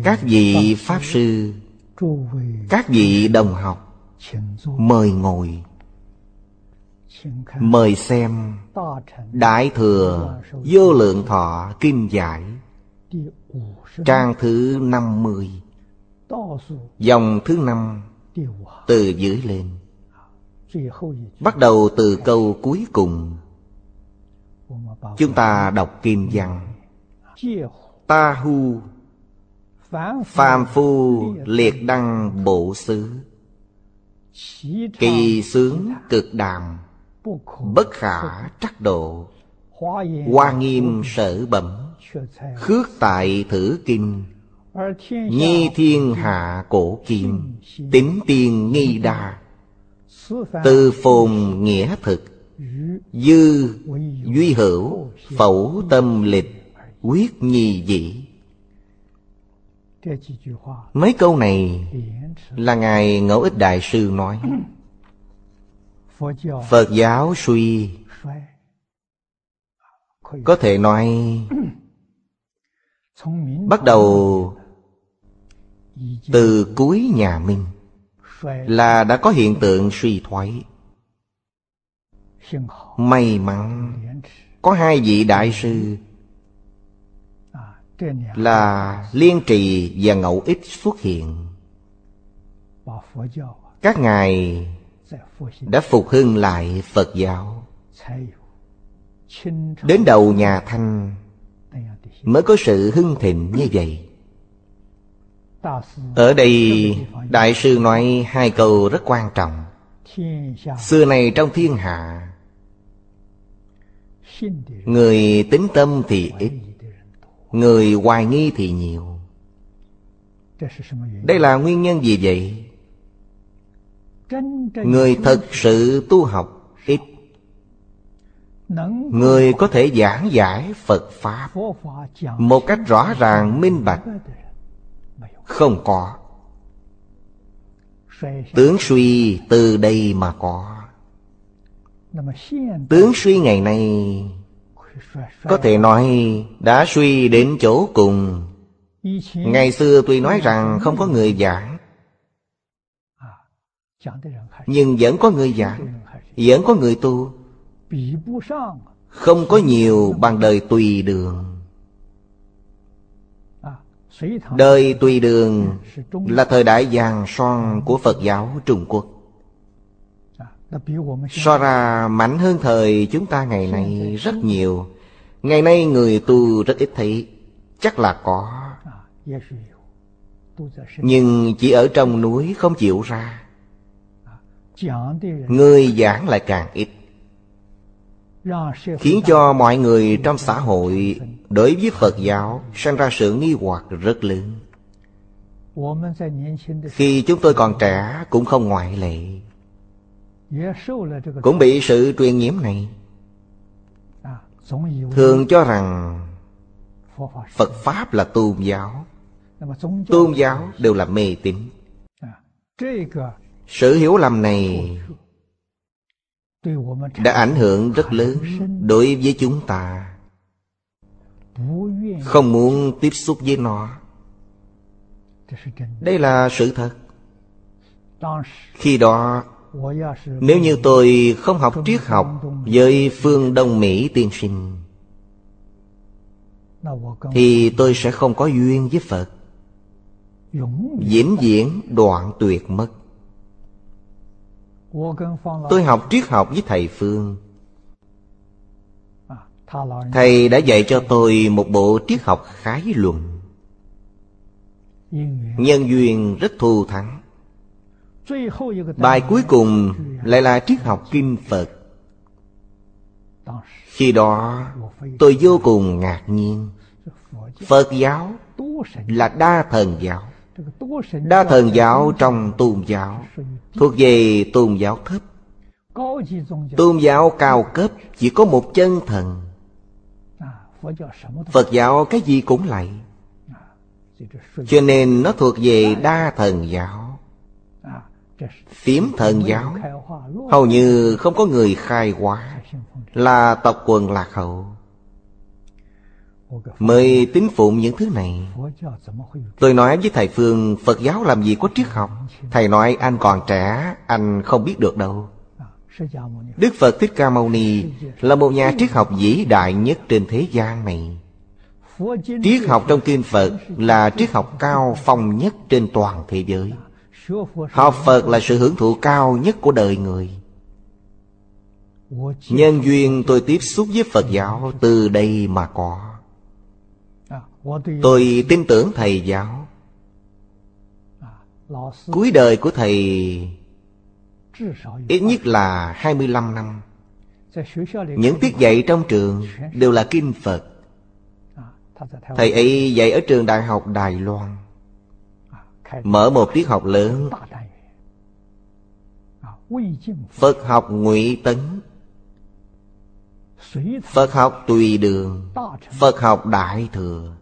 Các vị Pháp Sư, các vị đồng học, mời ngồi. Mời xem Đại Thừa Vô Lượng Thọ Kinh Giải, trang thứ 50, dòng thứ 5, từ dưới lên. Bắt đầu từ câu cuối cùng. Chúng ta đọc kinh văn. Ta hu phàm phu liệt đăng bộ xứ, kỳ sướng cực đàm, bất khả trắc độ. Hoa nghiêm sở bẩm, khước tại thử kinh, nhi thiên hạ cổ kim, tín tiên nghi đa. Từ phồn nghĩa thực, dư duy hữu, phẩu tâm lịch, quyết nhi dĩ. Mấy câu này là Ngài Ngẫu Ích Đại Sư nói. Phật giáo suy, có thể nói bắt đầu từ cuối nhà Minh là đã có hiện tượng suy thoái. May mắn có hai vị đại sư là Liên Trì và Ngẫu Ích xuất hiện. Các ngài đã phục hưng lại Phật giáo. Đến đầu nhà Thanh mới có sự hưng thịnh như vậy. Ở đây Đại sư nói hai câu rất quan trọng. Xưa này trong thiên hạ, người tín tâm thì ít, người hoài nghi thì nhiều. Đây là nguyên nhân gì vậy? Người thật sự tu học ít, người có thể giảng giải Phật Pháp một cách rõ ràng minh bạch không có. Tướng suy từ đây mà có. Tướng suy ngày nay có thể nói đã suy đến chỗ cùng. Ngày xưa tuy nói rằng không có người giảng, nhưng vẫn có người giảng, vẫn có người tu. Không có nhiều bằng đời Tùy Đường. Đời Tùy Đường là thời đại vàng son của Phật giáo Trung Quốc. So ra mạnh hơn thời chúng ta ngày nay rất nhiều. Ngày nay người tu rất ít thấy. Chắc là có, nhưng chỉ ở trong núi không chịu ra. Người giảng lại càng ít, khiến cho mọi người trong xã hội đối với Phật giáo sinh ra sự nghi hoặc rất lớn. Khi chúng tôi còn trẻ cũng không ngoại lệ, cũng bị sự truyền nhiễm này. Thường cho rằng Phật Pháp là tôn giáo, tôn giáo đều là mê tín. Sự hiểu lầm này đã ảnh hưởng rất lớn đối với chúng ta. Không muốn tiếp xúc với nó. Đây là sự thật. Khi đó, nếu như tôi không học triết học với Phương Đông Mỹ tiên sinh, thì tôi sẽ không có duyên với Phật, vĩnh viễn đoạn tuyệt mất. Tôi học triết học với thầy Phương. Thầy đã dạy cho tôi một bộ triết học khái luận. Nhân duyên rất thù thắng. Bài cuối cùng lại là triết học kinh Phật. Khi đó tôi vô cùng ngạc nhiên. Phật giáo là đa thần giáo. Đa thần giáo trong tôn giáo thuộc về tôn giáo thấp. Tôn giáo cao cấp chỉ có một chân thần. Phật giáo cái gì cũng lạy, cho nên nó thuộc về đa thần giáo. Phiếm thần giáo hầu như không có người khai hóa, là tộc quần lạc hậu. mới tín phụng những thứ này. Tôi nói với thầy Phương, Phật giáo làm gì có triết học. Thầy nói anh còn trẻ, anh không biết được đâu. Đức Phật Thích Ca Mâu Ni là một nhà triết học vĩ đại nhất trên thế gian này. Triết học trong kinh Phật là triết học cao phong nhất trên toàn thế giới. Học Phật là sự hưởng thụ cao nhất của đời người. Nhân duyên tôi tiếp xúc với Phật giáo từ đây mà có. Tôi tin tưởng thầy giáo. Cuối đời của thầy ít nhất là 25 năm. Những tiết dạy trong trường đều là kinh Phật. Thầy ấy dạy ở trường Đại học Đài Loan, mở một tiết học lớn, Phật học Ngụy Tấn, Phật học Tùy Đường, Phật học Đại Thừa.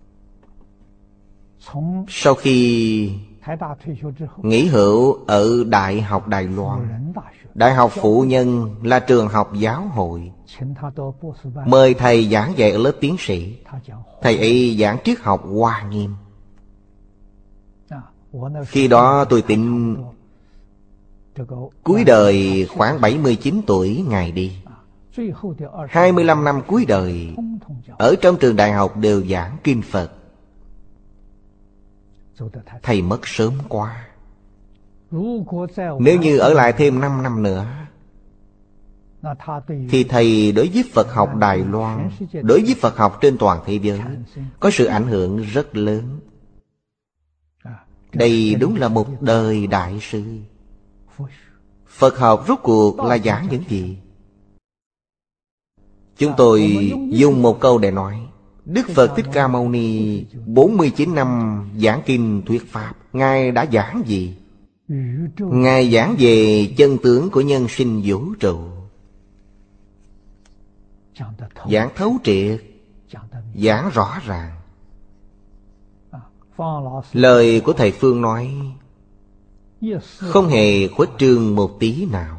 Sau khi nghỉ hưu ở Đại học Đài Loan, Đại học Phụ Nhân là trường học giáo hội, mời thầy giảng dạy ở lớp tiến sĩ. Thầy ấy giảng triết học Hoa Nghiêm. Khi đó tôi tin cuối đời khoảng 79 tuổi Ngài đi. 25 năm cuối đời ở trong trường đại học đều giảng kinh Phật. Thầy mất sớm quá. Nếu như ở lại thêm 5 năm nữa thì thầy đối với Phật học Đài Loan, đối với Phật học trên toàn thế giới có sự ảnh hưởng rất lớn. Đây đúng là một đời đại sư. Phật học rốt cuộc là giảng những gì? Chúng tôi dùng một câu để nói. Đức Phật Thích Ca Mâu Ni 49 năm giảng kinh thuyết Pháp. Ngài đã giảng gì? Ngài giảng về chân tướng của nhân sinh vũ trụ. Giảng thấu triệt, giảng rõ ràng. Lời của thầy Phương nói không hề khuếch trương một tí nào.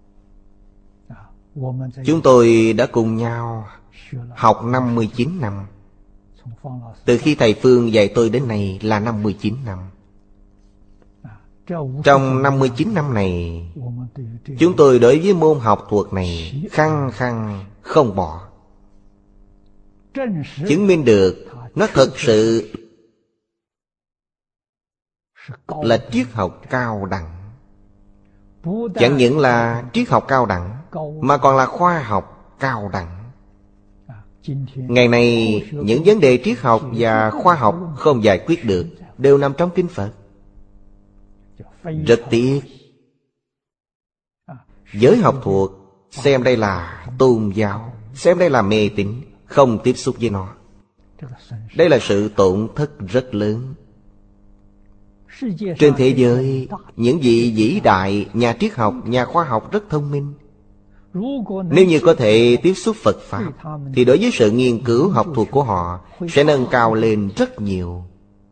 Chúng tôi đã cùng nhau học 59 năm. Từ khi thầy Phương dạy tôi đến nay là 59 năm. Trong 59 năm này, chúng tôi đối với môn học thuật này khăng khăng không bỏ. Chứng minh được nó thật sự là triết học cao đẳng. Chẳng những là triết học cao đẳng mà còn là khoa học cao đẳng. Ngày nay những vấn đề triết học và khoa học không giải quyết được đều nằm trong kinh Phật. Rất tiếc, giới học thuật xem đây là tôn giáo, xem đây là mê tín, không tiếp xúc với nó. Đây là sự tổn thất rất lớn. Trên thế giới, những vị vĩ đại nhà triết học, nhà khoa học rất thông minh. Nếu như có thể tiếp xúc Phật Pháp thì đối với sự nghiên cứu học thuật của họ sẽ nâng cao lên rất nhiều.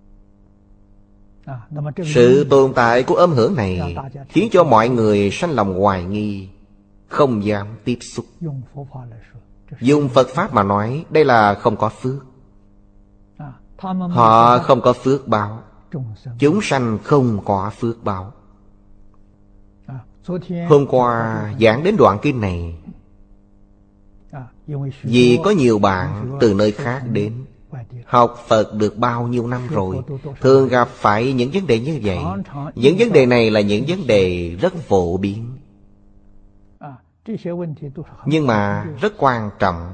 Sự tồn tại của âm hưởng này khiến cho mọi người sanh lòng hoài nghi, không dám tiếp xúc. Dùng Phật Pháp mà nói, đây là không có phước. Họ không có phước báo. Chúng sanh không có phước báo. Hôm qua giảng đến đoạn kinh này, vì có nhiều bạn từ nơi khác đến, học Phật được bao nhiêu năm rồi, thường gặp phải những vấn đề như vậy. Những vấn đề này là những vấn đề rất phổ biến, nhưng mà rất quan trọng.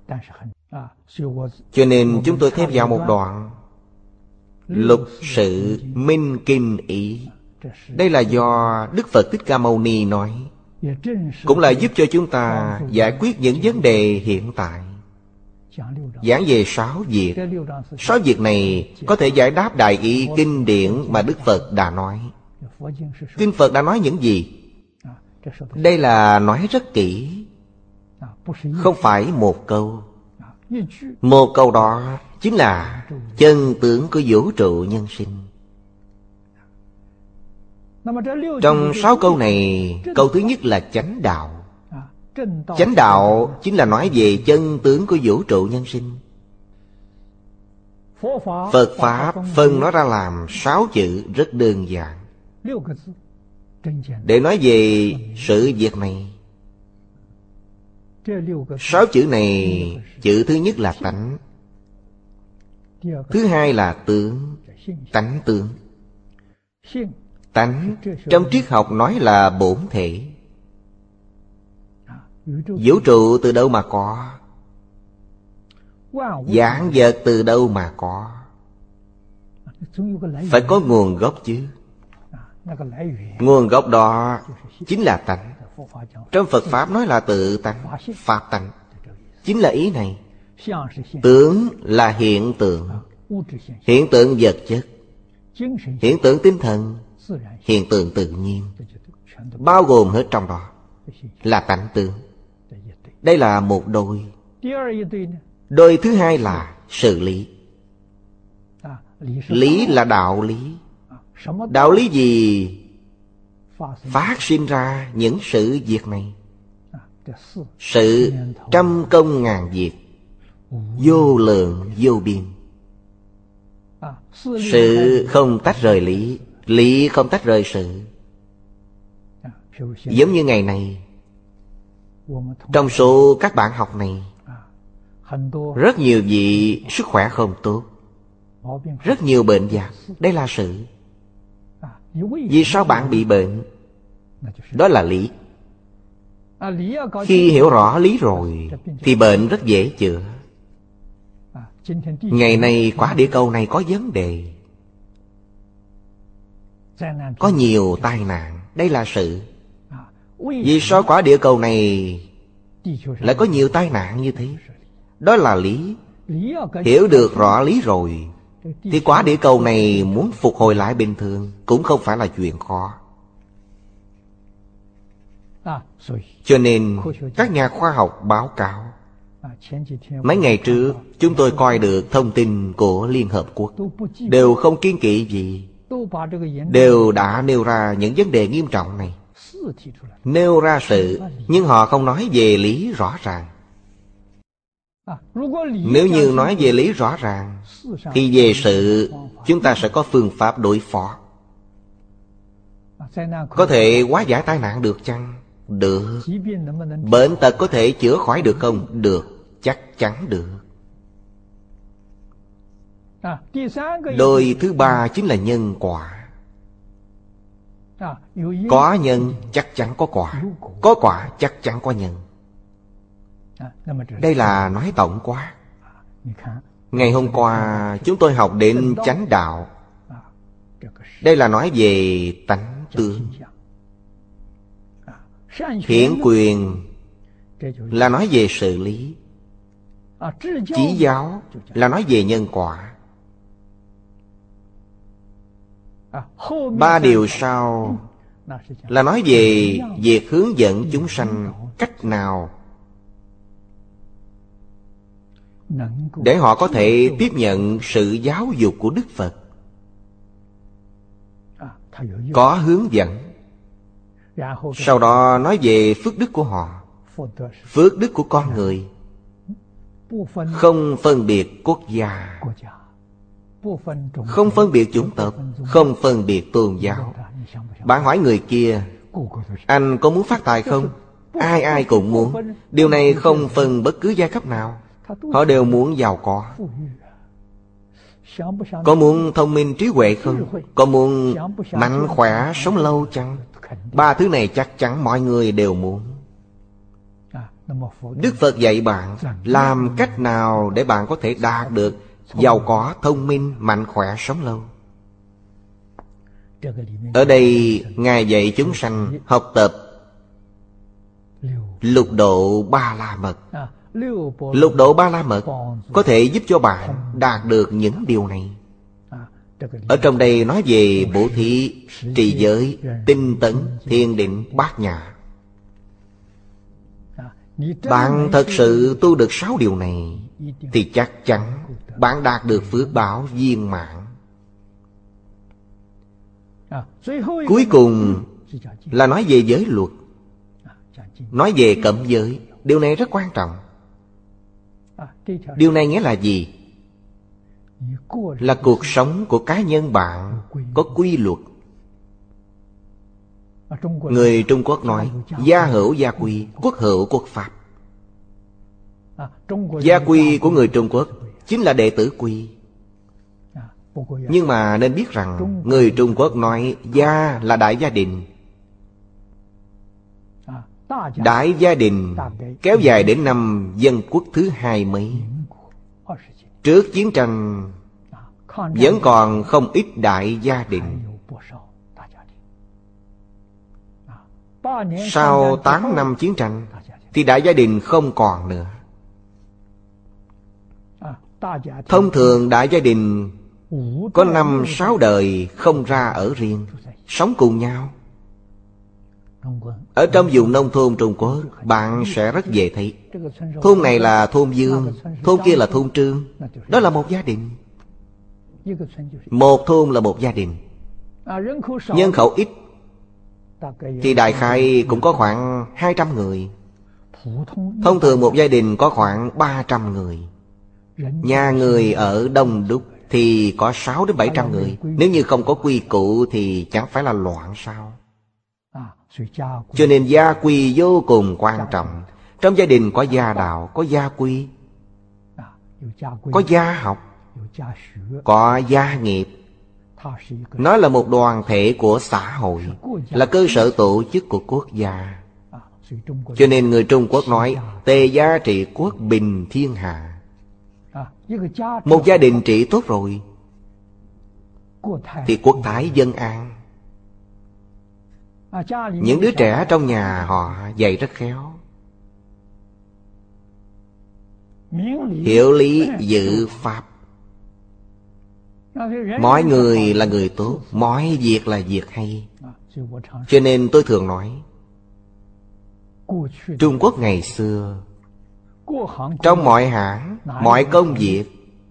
Cho nên chúng tôi thêm vào một đoạn Lục sự minh kinh ý. Đây là do Đức Phật Thích Ca Mâu Ni nói, cũng là giúp cho chúng ta giải quyết những vấn đề hiện tại. Giảng về 6 việc. 6 việc này có thể giải đáp đại ý kinh điển mà Đức Phật đã nói. Kinh Phật đã nói những gì? Đây là nói rất kỹ, không phải một câu. Một câu đó chính là chân tướng của vũ trụ nhân sinh. Trong 6 câu này, câu thứ nhất là chánh đạo. Chánh đạo chính là nói về chân tướng của vũ trụ nhân sinh. Phật Pháp phân nó ra làm 6 chữ rất đơn giản. Để nói về sự việc này, 6 chữ này, chữ thứ nhất là tánh, thứ hai là tướng, tánh tướng. Tánh trong triết học nói là bổn thể. Vũ trụ từ đâu mà có? Vạn vật từ đâu mà có? Phải có nguồn gốc chứ. Nguồn gốc đó chính là tánh. Trong Phật Pháp nói là tự tánh, Pháp tánh. Chính là ý này. Tướng là hiện tượng. Hiện tượng vật chất, hiện tượng tinh thần, hiện tượng tự nhiên, bao gồm hết trong đó là tánh tướng. Đây là một đôi. Đôi thứ hai là sự lý. Lý là đạo lý. Đạo lý gì phát sinh ra những sự việc này? Sự trăm công ngàn việc, vô lượng vô biên. Sự không tách rời lý, lý không tách rời sự. Giống như ngày này, trong số các bạn học này, rất nhiều vị sức khỏe không tốt, rất nhiều bệnh vặt. Đây là sự. Vì sao bạn bị bệnh? Đó là lý. Khi hiểu rõ lý rồi thì bệnh rất dễ chữa. Ngày nay quả địa cầu này có vấn đề, có nhiều tai nạn. Đây là sự. Vì sao quả địa cầu này lại có nhiều tai nạn như thế? Đó là lý. Hiểu được rõ lý rồi thì quả địa cầu này muốn phục hồi lại bình thường cũng không phải là chuyện khó. Cho nên các nhà khoa học báo cáo, mấy ngày trước chúng tôi coi được thông tin của Liên Hợp Quốc, đều không kiêng kỵ gì, đều đã nêu ra những vấn đề nghiêm trọng này. Nêu ra sự, nhưng họ không nói về lý rõ ràng. Nếu như nói về lý rõ ràng thì về sự chúng ta sẽ có phương pháp đối phó. Có thể hóa giải tai nạn được chăng? Được. Bệnh tật có thể chữa khỏi được không? Được. Chắc chắn được. Đôi thứ ba chính là nhân quả. Có nhân chắc chắn có quả, có quả chắc chắn có nhân. Đây là nói tổng quát. Ngày hôm qua chúng tôi học đến chánh đạo. Đây là nói về tánh tướng. Hiển quyền là nói về sự lý. Chỉ giáo là nói về nhân quả. Ba điều sau là nói về việc hướng dẫn chúng sanh cách nào để họ có thể tiếp nhận sự giáo dục của Đức Phật. Có hướng dẫn. Sau đó nói về phước đức của họ, phước đức của con người, không phân biệt quốc gia, không phân biệt chủng tộc, không phân biệt tôn giáo. Bạn hỏi người kia, anh có muốn phát tài không? Ai ai cũng muốn. Điều này không phân bất cứ giai cấp nào. Họ đều muốn giàu có. Có muốn thông minh trí huệ không? Có muốn mạnh khỏe sống lâu chăng? Ba thứ này chắc chắn mọi người đều muốn. Đức Phật dạy bạn làm cách nào để bạn có thể đạt được giàu có, thông minh, mạnh khỏe, sống lâu. Ở đây Ngài dạy chúng sanh học tập Lục độ Ba La Mật. Lục độ Ba La Mật có thể giúp cho bạn đạt được những điều này. Ở trong đây nói về bố thí, trì giới, tinh tấn, thiền định, bát nhã. Bạn thật sự tu được 6 điều này thì chắc chắn bạn đạt được phước báo viên mãn. Cuối cùng là nói về giới luật, nói về cấm giới. Điều này rất quan trọng. Điều này nghĩa là gì? là cuộc sống của cá nhân bạn có quy luật. Người Trung Quốc nói gia hữu gia quy, quốc hữu quốc pháp. Gia quy của người Trung Quốc chính là đệ tử quy. Nhưng mà nên biết rằng người Trung Quốc nói gia là đại gia đình. Đại gia đình kéo dài đến năm Dân Quốc thứ 20. Trước chiến tranh vẫn còn không ít đại gia đình. Sau 8 năm chiến tranh thì đại gia đình không còn nữa. Thông thường đại gia đình có 5-6 đời không ra ở riêng, sống cùng nhau. Ở trong vùng nông thôn Trung Quốc, bạn sẽ rất dễ thấy thôn này là thôn Dương, thôn kia là thôn Trương. Đó là một gia đình. Một thôn là một gia đình. Nhân khẩu ít thì đại khái cũng có khoảng 200 người. Thông thường một gia đình có khoảng 300 người. Nhà người ở đông đúc thì có 600-700 người. Nếu như không có quy củ thì chẳng phải là loạn sao? Cho nên gia quy vô cùng quan trọng. Trong gia đình có gia đạo, có gia quy, có gia học, có gia nghiệp. Nó là một đoàn thể của xã hội, là cơ sở tổ chức của quốc gia. Cho nên người Trung Quốc nói tề gia trị quốc, bình thiên hạ. Một gia đình trị tốt rồi thì quốc thái dân an. Những đứa trẻ trong nhà họ dạy rất khéo, hiểu lý giữ pháp. Mọi người là người tốt, mọi việc là việc hay. Cho nên tôi thường nói Trung Quốc ngày xưa trong mọi hãng, mọi công việc,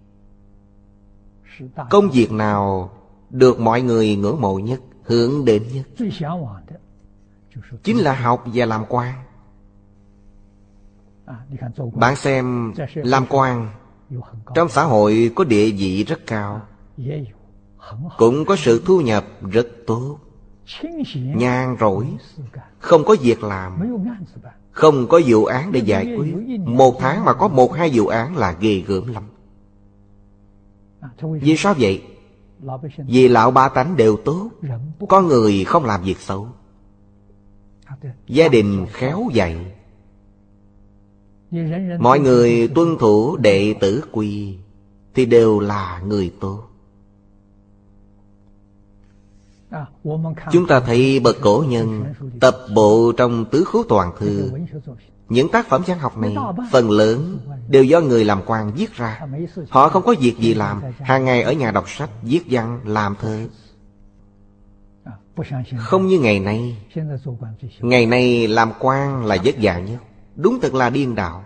công việc nào được mọi người ngưỡng mộ nhất, hướng đến nhất chính là học và làm quan. Bạn xem, làm quan trong xã hội có địa vị rất cao, cũng có sự thu nhập rất tốt. Nhàn rỗi, không có việc làm, không có vụ án để giải quyết. Một tháng mà có 1-2 vụ án là ghê gớm lắm. Vì sao vậy? Vì lão ba tánh đều tốt, có người không làm việc xấu. Gia đình khéo dạy, mọi người tuân thủ đệ tử quy thì đều là người tốt. Chúng ta thấy bậc cổ nhân tập bộ trong Tứ Khố Toàn Thư. Những tác phẩm văn học này phần lớn đều do người làm quan viết ra. Họ không có việc gì làm, hàng ngày ở nhà đọc sách, viết văn, làm thơ. Không như ngày nay. Ngày nay làm quan là vất vả nhất, đúng thật là điên đạo.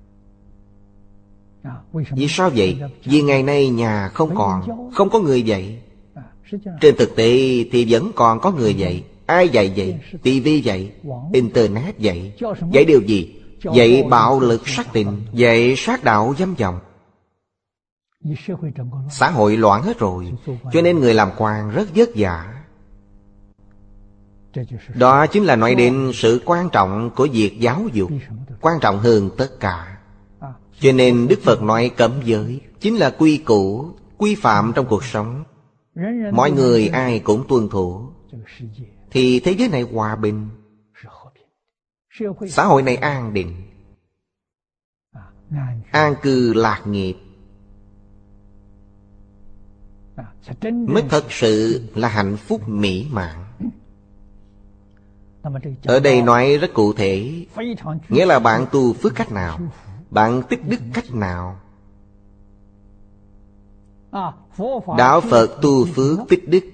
Vì sao vậy? Vì ngày nay nhà không có người dạy. Trên thực tế thì vẫn còn có người dạy. Ai dạy vậy? TV dạy, Internet dạy. Dạy điều gì? Dạy bạo lực sát tình, dạy sát đạo dâm vọng. Xã hội loạn hết rồi, cho nên người làm quan rất vất vả. Đó chính là nói đến sự quan trọng của việc giáo dục, quan trọng hơn tất cả. Cho nên Đức Phật nói cấm giới chính là quy củ, quy phạm trong cuộc sống. Mọi người ai cũng tuân thủ thì thế giới này hòa bình, xã hội này an định, an cư lạc nghiệp, mới thật sự là hạnh phúc mỹ mãn. Ở đây nói rất cụ thể, nghĩa là bạn tu phước cách nào, bạn tích đức cách nào. Đạo Phật tu phước tích đức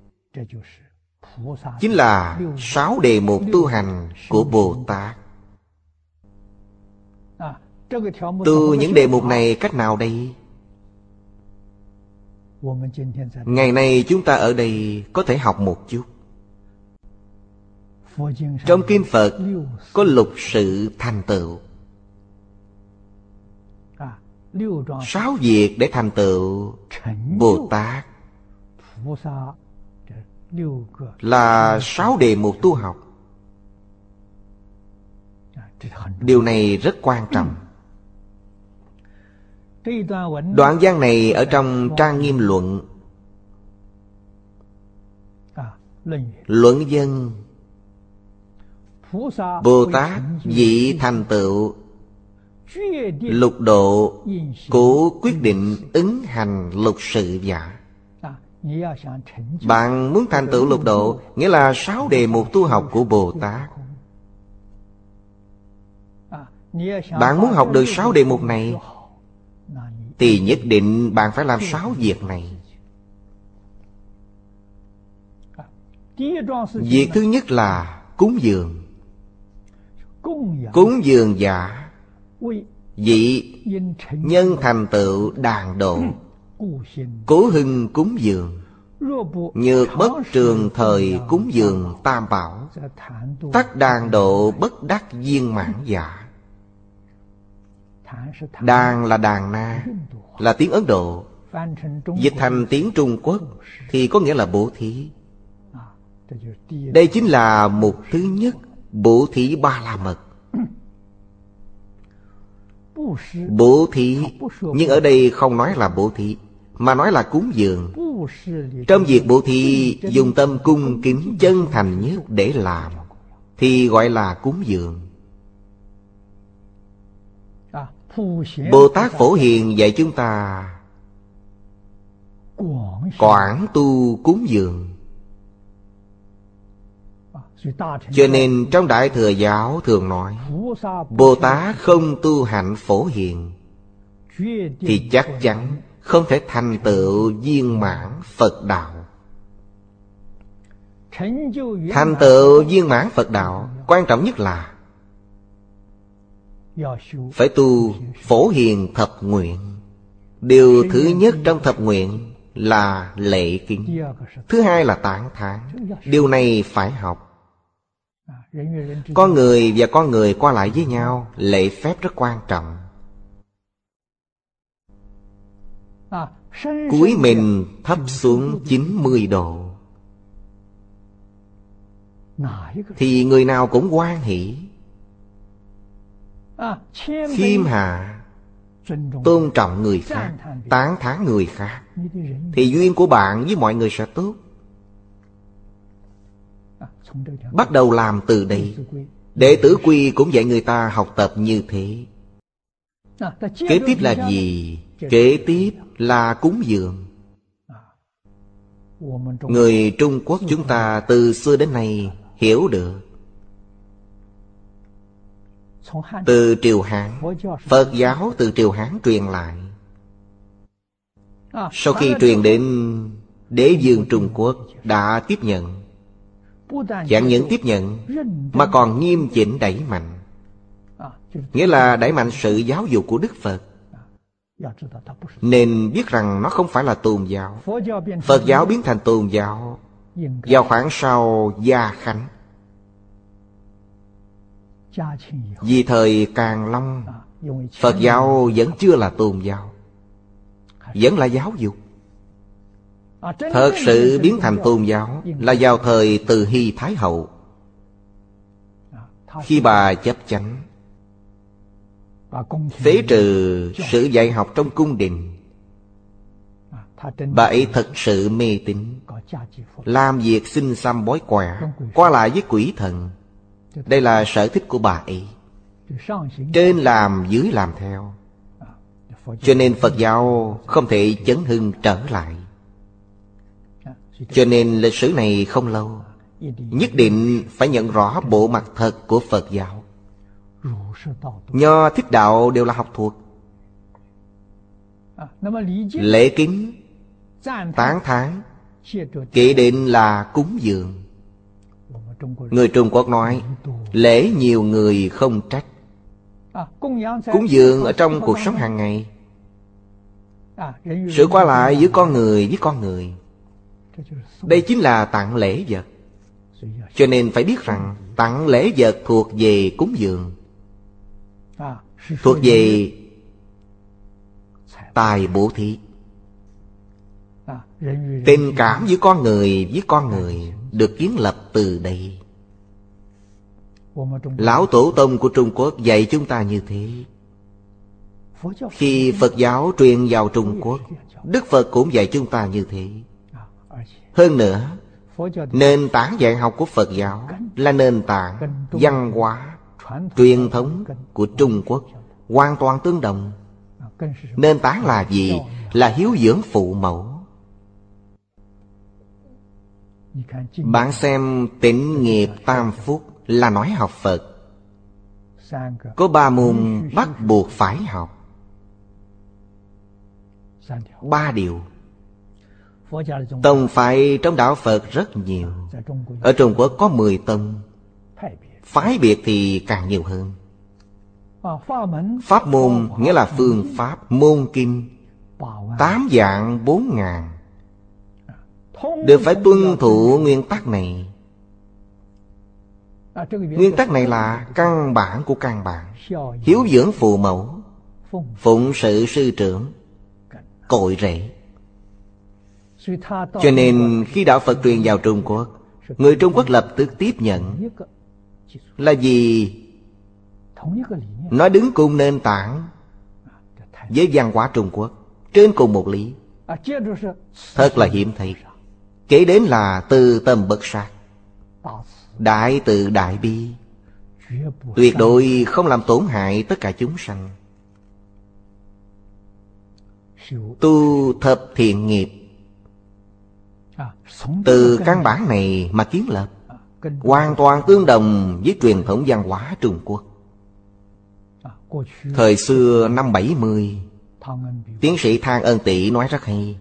chính là 6 đề mục tu hành của Bồ Tát. Tu những đề mục này cách nào đây? Ngày nay chúng ta ở đây có thể học một chút. Trong Kinh Phật có lục sự thành tựu. 6 việc để thành tựu Bồ Tát là 6 đề mục tu học. Điều này rất quan trọng. Đoạn văn này ở trong Trang Nghiêm Luận, Luận Dân. Bồ Tát vị thành tựu lục độ, cố quyết định ứng hành lục sự giả. Bạn muốn thành tựu lục độ, nghĩa là 6 đề mục tu học của Bồ Tát. Bạn muốn học được 6 đề mục này, thì nhất định bạn phải làm 6 việc này. Việc thứ nhất là cúng dường. Cúng dường giả vị nhân thành tựu đàn độ, cố hưng cúng dường. Nhược bất trường thời cúng dường tam bảo, tắc đàn độ bất đắc viên mãn giả. Đàn là đàn na, là tiếng Ấn Độ. Dịch thành tiếng Trung Quốc thì có nghĩa là bố thí. Đây chính là mục thứ nhất, bố thí ba la mật. Bố thí, nhưng ở đây không nói là bố thí, mà nói là cúng dường. Trong việc bố thí dùng tâm cung kính chân thành nhất để làm, thì gọi là cúng dường. Bồ Tát Phổ Hiền dạy chúng ta quảng tu cúng dường. Cho nên trong Đại Thừa Giáo thường nói Bồ Tát không tu hạnh Phổ Hiền thì chắc chắn không thể thành tựu viên mãn Phật Đạo. Thành tựu viên mãn Phật Đạo, quan trọng nhất là phải tu Phổ Hiền thập nguyện. Điều thứ nhất trong thập nguyện là lễ kính. Thứ hai là tán thán. Điều này phải học. Con người và con người qua lại với nhau, lễ phép rất quan trọng. Cúi mình thấp xuống 90 độ thì người nào cũng hoan hỷ. Khiêm hạ, tôn trọng người khác, tán thán người khác, thì duyên của bạn với mọi người sẽ tốt. Bắt đầu làm từ đây. Đệ tử Quy cũng dạy người ta học tập như thế. Kế tiếp là gì? Kế tiếp là cúng dường. Người Trung Quốc chúng ta từ xưa đến nay hiểu được. Từ triều Hán, Phật giáo từ triều Hán truyền lại. Sau khi truyền đến đế vương Trung Quốc đã tiếp nhận. Chẳng những tiếp nhận mà còn nghiêm chỉnh đẩy mạnh. Nghĩa là đẩy mạnh sự giáo dục của Đức Phật. Nên biết rằng nó không phải là tôn giáo. Phật giáo biến thành tôn giáo vào khoảng sau Gia Khánh. Vì thời Càn Long, Phật giáo vẫn chưa là tôn giáo, vẫn là giáo dục. Thật sự biến thành tôn giáo là vào thời Từ Hy Thái Hậu. Khi bà chấp chánh phế trừ sự dạy học trong cung đình, bà ấy thật sự mê tín, làm việc xin xăm bói quẻ, qua lại với quỷ thần. Đây là sở thích của bà ấy. Trên làm dưới làm theo. Cho nên Phật giáo không thể chấn hưng trở lại. Cho nên lịch sử này không lâu. Nhất định phải nhận rõ bộ mặt thật của Phật giáo. Nho Thích Đạo đều là học thuộc. Lễ kính, tán thán, kể định là cúng dường. Người Trung Quốc nói lễ nhiều người không trách. Cúng dường ở trong cuộc sống hàng ngày, sự qua lại giữa con người với con người, đây chính là tặng lễ vật. Cho nên phải biết rằng tặng lễ vật thuộc về cúng dường, thuộc về tài bố thí. Tình cảm giữa con người với con người được kiến lập từ đây. Lão Tổ Tông của Trung Quốc dạy chúng ta như thế. Khi Phật giáo truyền vào Trung Quốc, Đức Phật cũng dạy chúng ta như thế. Hơn nữa, nền tảng dạy học của Phật giáo là nền tảng văn hóa, truyền thống của Trung Quốc hoàn toàn tương đồng. Nền tảng là gì? Là hiếu dưỡng phụ mẫu. Bạn xem Tịnh Nghiệp Tam Phúc là nói học Phật. Có 3 môn bắt buộc phải học. 3 điều. Tông phái trong đạo Phật rất nhiều. Ở Trung Quốc có 10 tông. Phái biệt thì càng nhiều hơn. Pháp môn nghĩa là phương pháp, môn kinh 8 vạn 4 ngàn, đều phải tuân thủ nguyên tắc này. Nguyên tắc này là căn bản của căn bản. Hiếu dưỡng phụ mẫu, phụng sự sư trưởng, cội rễ. Cho nên khi đạo Phật truyền vào Trung Quốc, người Trung Quốc lập tức tiếp nhận. Là gì? Nó đứng cùng nền tảng với văn hóa Trung Quốc, trên cùng một lý. Thật là hiếm thấy. Kể đến là từ tâm bất sát, đại từ đại bi, tuyệt đối không làm tổn hại tất cả chúng sanh. Tu thập thiện nghiệp, từ căn bản này mà kiến lập, hoàn toàn tương đồng với truyền thống văn hóa Trung Quốc. Thời xưa năm 70, tiến sĩ Thang Ân Tị nói rất hay.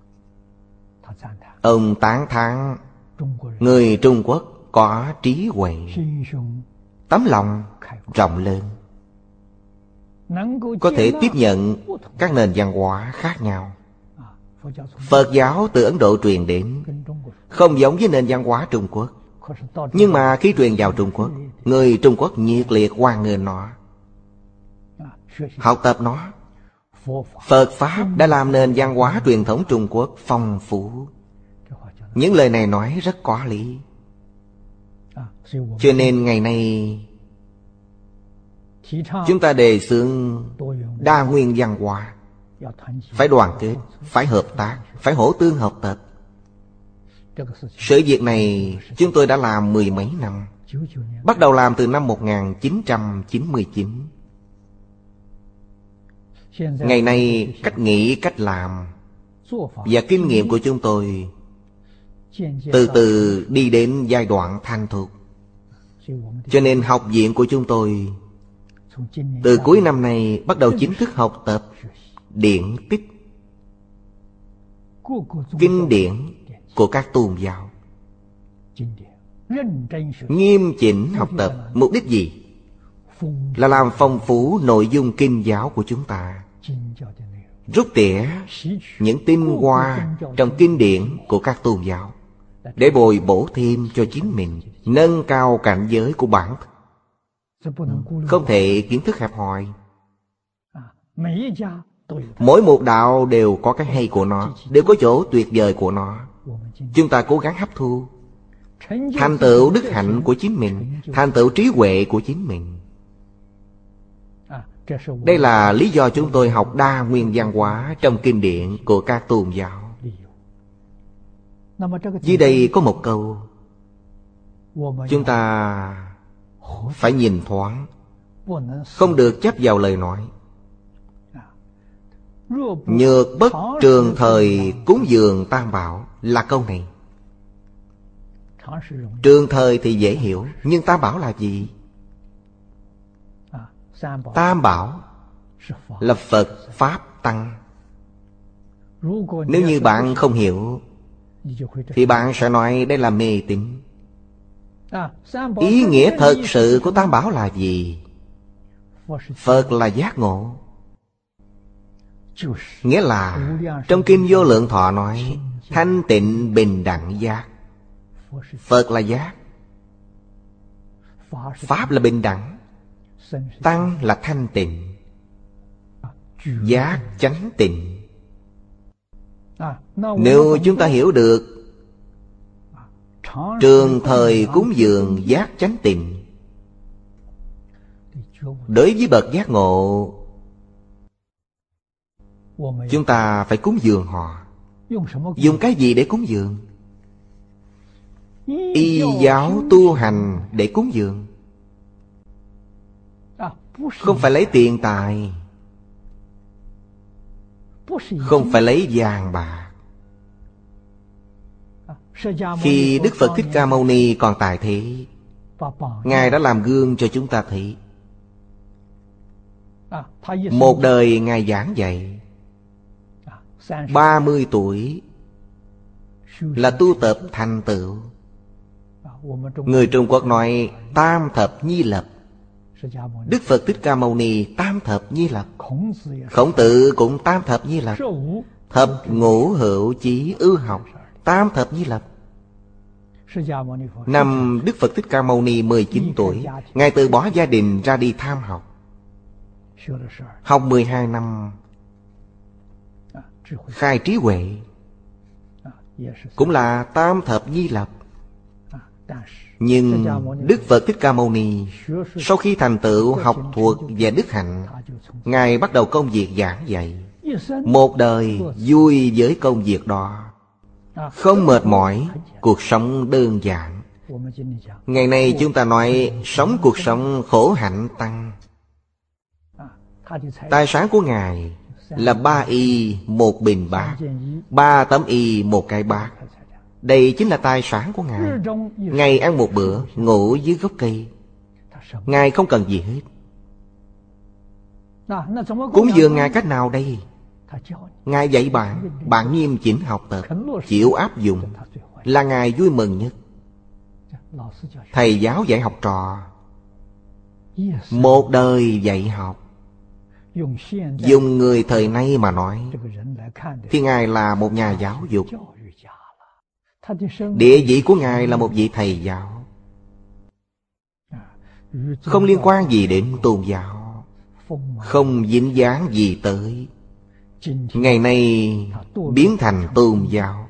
Ông tán thán người Trung Quốc có trí huệ, tấm lòng rộng lớn, có thể tiếp nhận các nền văn hóa khác nhau. Phật giáo từ Ấn Độ truyền đến, không giống với nền văn hóa Trung Quốc. Nhưng mà khi truyền vào Trung Quốc, người Trung Quốc nhiệt liệt hoan nghênh nó, học tập nó. Phật Pháp đã làm nền văn hóa truyền thống Trung Quốc phong phú. Những lời này nói rất có lý. Cho nên ngày nay chúng ta đề xướng đa nguyên văn hóa, phải đoàn kết, phải hợp tác, phải hỗ tương học tập. Sự việc này chúng tôi đã làm 10 mấy năm. Bắt đầu làm từ năm 1999. Ngày nay cách nghĩ, cách làm và kinh nghiệm của chúng tôi từ từ đi đến giai đoạn thành thục. Cho nên học viện của chúng tôi từ cuối năm nay bắt đầu chính thức học tập điển tích, kinh điển của các tôn giáo. Nghiêm chỉnh học tập. Mục đích gì? Là làm phong phú nội dung kinh giáo của chúng ta, rút tỉa những tinh hoa trong kinh điển của các tôn giáo, để bồi bổ thêm cho chính mình, nâng cao cảnh giới của bản thân. Không thể kiến thức hẹp hòi. Mỗi một đạo đều có cái hay của nó, đều có chỗ tuyệt vời của nó. Chúng ta cố gắng hấp thu, thành tựu đức hạnh của chính mình, thành tựu trí huệ của chính mình. Đây là lý do chúng tôi học đa nguyên văn hóa trong kinh điển của các tôn giáo. Dưới đây có một câu chúng ta phải nhìn thoáng, không được chấp vào lời nói. Nhược bất trường thời cúng dường tam bảo là câu này. Trường thời thì dễ hiểu, nhưng tam bảo là gì? Tam bảo là Phật, Pháp, Tăng. Nếu như bạn không hiểu thì bạn sẽ nói đây là mê tín. Ý nghĩa thật sự của tam bảo là gì? Phật là giác ngộ. Nghĩa là trong Kinh Vô Lượng Thọ nói thanh tịnh bình đẳng giác. Phật là giác, Pháp là bình đẳng, Tăng là thanh tịnh. giác chánh tịnh. Nếu chúng ta hiểu được trường thời cúng dường giác chánh tịnh, đối với bậc giác ngộ, chúng ta phải cúng dường họ. Dùng cái gì để cúng dường? Y giáo tu hành để cúng dường. Không phải lấy tiền tài, không phải lấy vàng bạc. Khi Đức Phật Thích Ca Mâu Ni còn tại thế, Ngài đã làm gương cho chúng ta thấy. Một đời Ngài giảng dạy. 30 tuổi là tu tập thành tựu. Người Trung Quốc nói tam thập nhi lập. Đức Phật Thích Ca Mâu Ni tam thập nhi lập. Khổng Tử cũng tam thập nhi lập. Thập ngũ hữu chí ư học, tam thập nhi lập. Năm Đức Phật Thích Ca Mâu Ni 19 tuổi, Ngài từ bỏ gia đình ra đi tham học. Học 12 năm, khai trí huệ, cũng là tam thập nhi lập. Nhưng Đức Phật Thích Ca Mâu Ni sau khi thành tựu học thuật và đức hạnh, Ngài bắt đầu công việc giảng dạy. Một đời vui với công việc đó, không mệt mỏi, cuộc sống đơn giản. Ngày nay chúng ta nói sống cuộc sống khổ hạnh tăng. Tài sản của Ngài là 3 y 1 bình bát, 3 tấm y 1 cái bát. Đây chính là tài sản của Ngài. Ngài ăn một bữa, ngủ dưới gốc cây. Ngài không cần gì hết. Cúng dường Ngài cách nào đây? Ngài dạy bạn, bạn nghiêm chỉnh học tập, chịu áp dụng, là Ngài vui mừng nhất. Thầy giáo dạy học trò, một đời dạy học. Dùng người thời nay mà nói, thì Ngài là một nhà giáo dục. Địa vị của Ngài là một vị thầy giáo, không liên quan gì đến tôn giáo, không dính dáng gì tới. Ngày nay biến thành tôn giáo.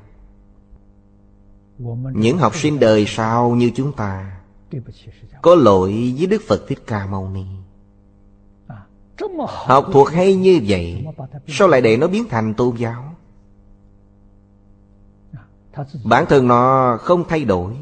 Những học sinh đời sau như chúng ta có lỗi với Đức Phật Thích Ca Mâu Ni. Học thuộc hay như vậy, sao lại để nó biến thành tôn giáo? Bản thân nó không thay đổi.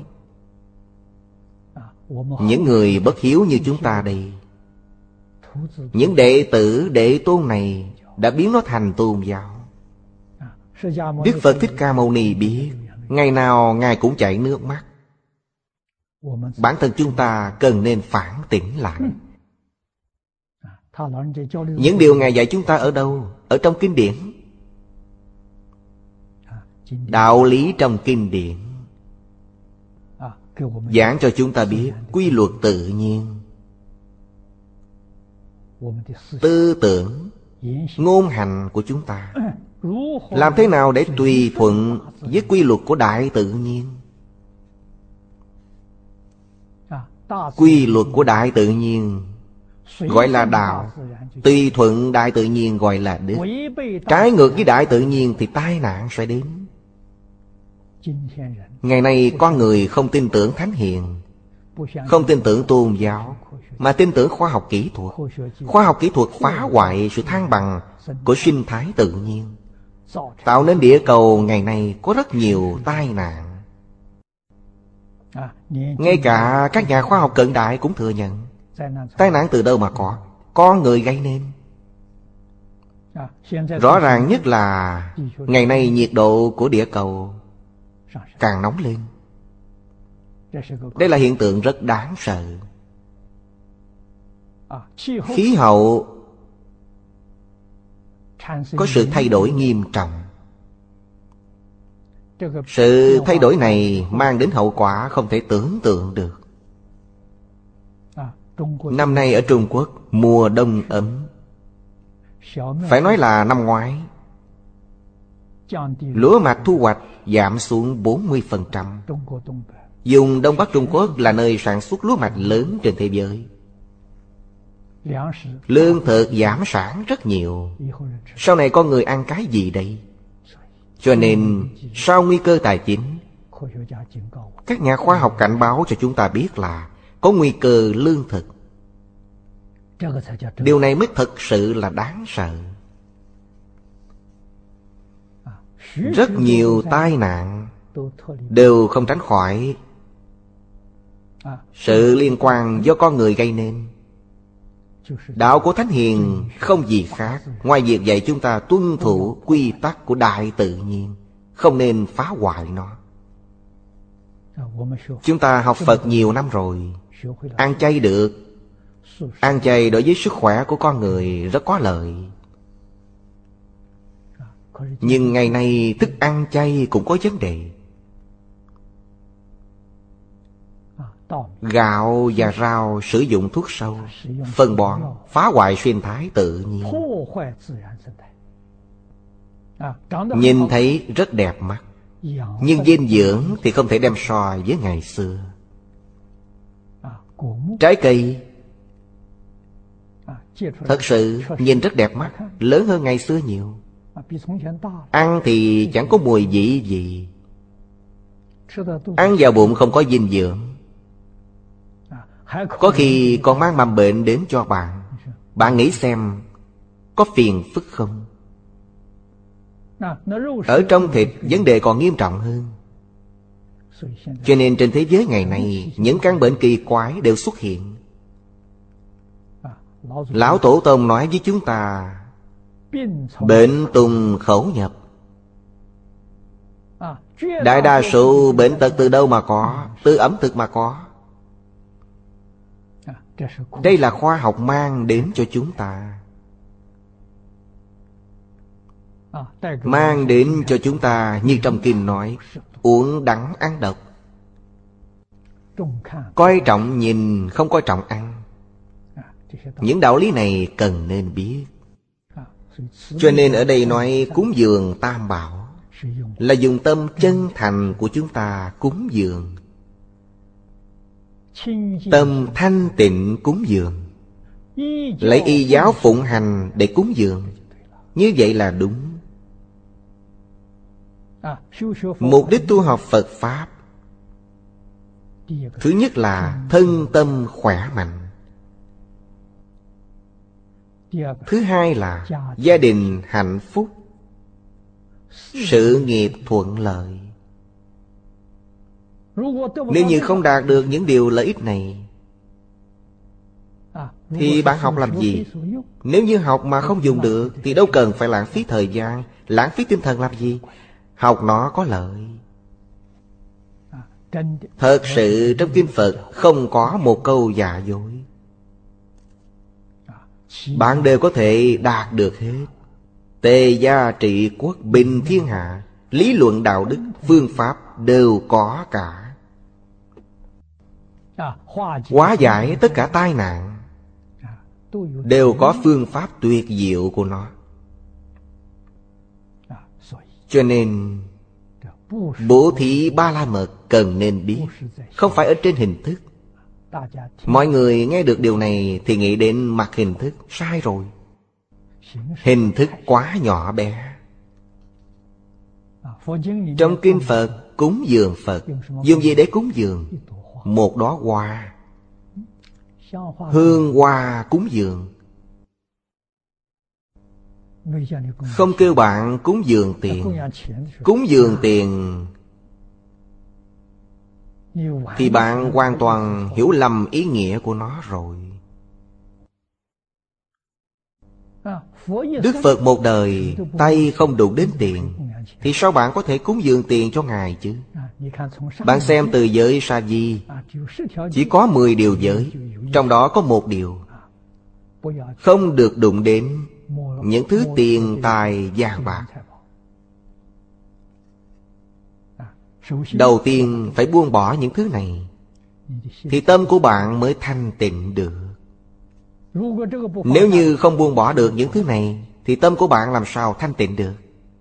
Những người bất hiếu như chúng ta đây, những đệ tử đệ tôn này đã biến nó thành tôn giáo. Đức Phật Thích Ca Mâu Ni biết, ngày nào Ngài cũng chảy nước mắt. Bản thân chúng ta cần nên phản tỉnh lại. Những điều Ngài dạy chúng ta ở đâu? Ở trong kinh điển. Đạo lý trong kinh điển giảng cho chúng ta biết quy luật tự nhiên. Tư tưởng, ngôn hành của chúng ta làm thế nào để tùy thuận với quy luật của đại tự nhiên. Quy luật của đại tự nhiên gọi là đạo, tùy thuận đại tự nhiên gọi là đức. Trái ngược với đại tự nhiên thì tai nạn sẽ đến. Ngày nay con người không tin tưởng thánh hiền, không tin tưởng tôn giáo, mà tin tưởng khoa học kỹ thuật. Khoa học kỹ thuật phá hoại sự thăng bằng của sinh thái tự nhiên, tạo nên địa cầu ngày nay có rất nhiều tai nạn. Ngay cả các nhà khoa học cận đại cũng thừa nhận tai nạn từ đâu mà có? Con người gây nên. Rõ ràng nhất là ngày nay nhiệt độ của địa cầu càng nóng lên. Đây là hiện tượng rất đáng sợ. Khí hậu có sự thay đổi nghiêm trọng. Sự thay đổi này mang đến hậu quả không thể tưởng tượng được. Năm nay ở Trung Quốc mùa đông ấm. Phải nói là năm ngoái lúa mạch thu hoạch giảm xuống 40%. Vùng Đông Bắc Trung Quốc là nơi sản xuất lúa mạch lớn trên thế giới. Lương thực giảm sản rất nhiều. Sau này con người ăn cái gì đây? Cho nên sau nguy cơ tài chính, các nhà khoa học cảnh báo cho chúng ta biết là có nguy cơ lương thực. Điều này mới thực sự là đáng sợ. Rất nhiều tai nạn đều không tránh khỏi sự liên quan do con người gây nên. Đạo của Thánh Hiền không gì khác ngoài việc dạy chúng ta tuân thủ quy tắc của đại tự nhiên, không nên phá hoại nó. Chúng ta học Phật nhiều năm rồi, ăn chay được. Ăn chay đối với sức khỏe của con người rất có lợi. Nhưng ngày nay thức ăn chay cũng có vấn đề. Gạo và rau sử dụng thuốc sâu, phân bón, phá hoại sinh thái tự nhiên. Nhìn thấy rất đẹp mắt, nhưng dinh dưỡng thì không thể đem so với ngày xưa. Trái cây thật sự nhìn rất đẹp mắt, lớn hơn ngày xưa nhiều. Ăn thì chẳng có mùi vị gì. Ăn vào bụng không có dinh dưỡng, có khi còn mang mầm bệnh đến cho bạn. Bạn nghĩ xem có phiền phức không? Ở trong thịt vấn đề còn nghiêm trọng hơn. Cho nên trên thế giới ngày nay, những căn bệnh kỳ quái đều xuất hiện. Lão Tổ Tông nói với chúng ta, bệnh tùng khẩu nhập. Đại đa số bệnh tật từ đâu mà có? Từ ẩm thực mà có. Đây là khoa học mang đến cho chúng ta. Mang đến cho chúng ta như trong kinh nói, uống đắng ăn độc. Coi trọng nhìn, không coi trọng ăn. Những đạo lý này cần nên biết. Cho nên ở đây nói cúng dường tam bảo là dùng tâm chân thành của chúng ta cúng dường. Tâm thanh tịnh cúng dường, lấy y giáo phụng hành để cúng dường. Như vậy là đúng. Mục đích tu học Phật Pháp, thứ nhất là thân tâm khỏe mạnh. Thứ hai là gia đình hạnh phúc, sự nghiệp thuận lợi. Nếu như không đạt được những điều lợi ích này thì bạn học làm gì? Nếu như học mà không dùng được thì đâu cần phải lãng phí thời gian, lãng phí tinh thần làm gì? Học nó có lợi. Thật sự trong kinh Phật không có một câu giả dối. Bạn đều có thể đạt được hết. Tề gia trị quốc, bình thiên hạ, lý luận đạo đức, phương pháp đều có cả. Hóa giải tất cả tai nạn đều có phương pháp tuyệt diệu của nó. Cho nên bố thí ba la mật cần nên biết, không phải ở trên hình thức. Mọi người nghe được điều này thì nghĩ đến mặt hình thức. Sai rồi. Hình thức quá nhỏ bé. Trong kinh Phật cúng dường Phật, dùng gì để cúng dường? Một đóa hoa, hương hoa cúng dường. Không kêu bạn cúng dường tiền. Cúng dường tiền thì bạn hoàn toàn hiểu lầm ý nghĩa của nó rồi. Đức Phật một đời tay không đụng đến tiền, thì sao bạn có thể cúng dường tiền cho Ngài chứ? Bạn xem từ giới Sa Di, chỉ có 10 điều giới, trong đó có một điều: không được đụng đến những thứ tiền tài vàng bạc. Đầu tiên phải buông bỏ những thứ này, thì tâm của bạn mới thanh tịnh được. Nếu như không buông bỏ được những thứ này, thì tâm của bạn làm sao thanh tịnh được?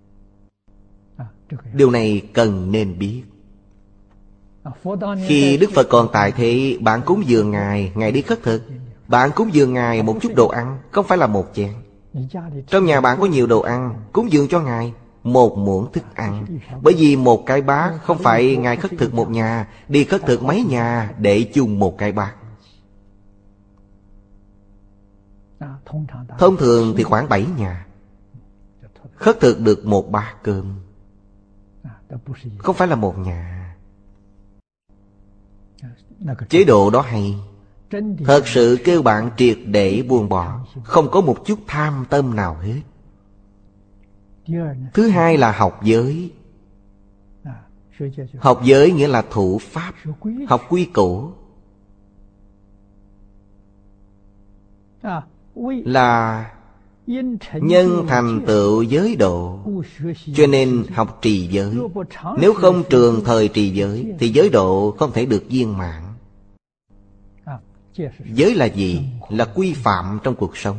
Điều này cần nên biết. Khi Đức Phật còn tại thế, bạn cúng dường Ngài, Ngài đi khất thực, Bạn cúng dường Ngài một chút đồ ăn, không phải là một chén. Trong nhà bạn có nhiều đồ ăn, cúng dường cho Ngài một muỗng thức ăn. Bởi vì một cái bát không phải Ngài khất thực một nhà, đi khất thực mấy nhà để chung một cái bát. Thông thường thì khoảng 7 nhà khất thực được một bát cơm, không phải là một nhà. Chế độ đó hay, thật sự kêu bạn triệt để buông bỏ, không có một chút tham tâm nào hết. Thứ hai là học giới. Học giới nghĩa là thủ pháp, học quy củ. Là nhân thành tựu giới độ, cho nên học trì giới. Nếu không trường thời trì giới thì giới độ không thể được viên mãn. Giới là gì? Là quy phạm trong cuộc sống.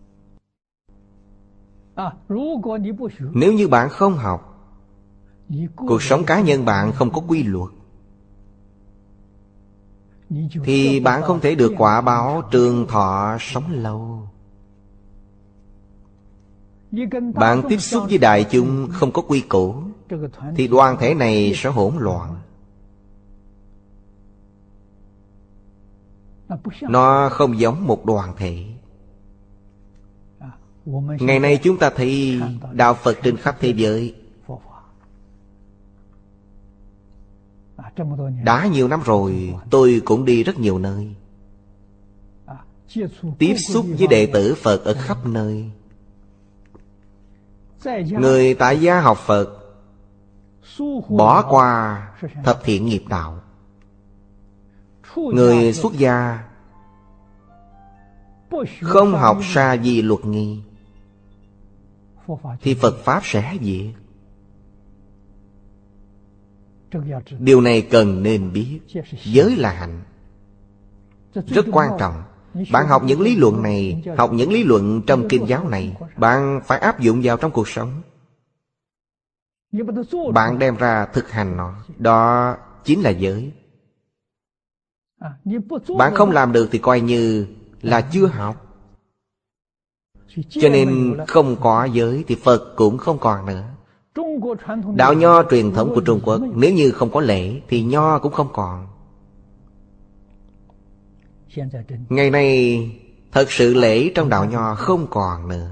Nếu như bạn không học, cuộc sống cá nhân bạn không có quy luật, thì bạn không thể được quả báo trường thọ sống lâu. Bạn tiếp xúc với đại chúng không có quy củ, thì đoàn thể này sẽ hỗn loạn. Nó không giống một đoàn thể. Ngày nay chúng ta thấy đạo Phật trên khắp thế giới. Đã nhiều năm rồi, tôi cũng đi rất nhiều nơi, tiếp xúc với đệ tử Phật ở khắp nơi. Người tại gia học Phật, bỏ qua thập thiện nghiệp đạo. Người xuất gia không học sa di luật nghi, thì Phật Pháp sẽ diệt. Điều này cần nên biết. Giới là hạnh, rất quan trọng. Bạn học những lý luận này, học những lý luận trong kinh giáo này, bạn phải áp dụng vào trong cuộc sống. Bạn đem ra thực hành nó, đó chính là giới. Bạn không làm được thì coi như là chưa học. Cho nên không có giới thì Phật cũng không còn nữa. Đạo Nho truyền thống của Trung Quốc, nếu như không có lễ thì Nho cũng không còn. Ngày nay thật sự lễ trong đạo Nho không còn nữa.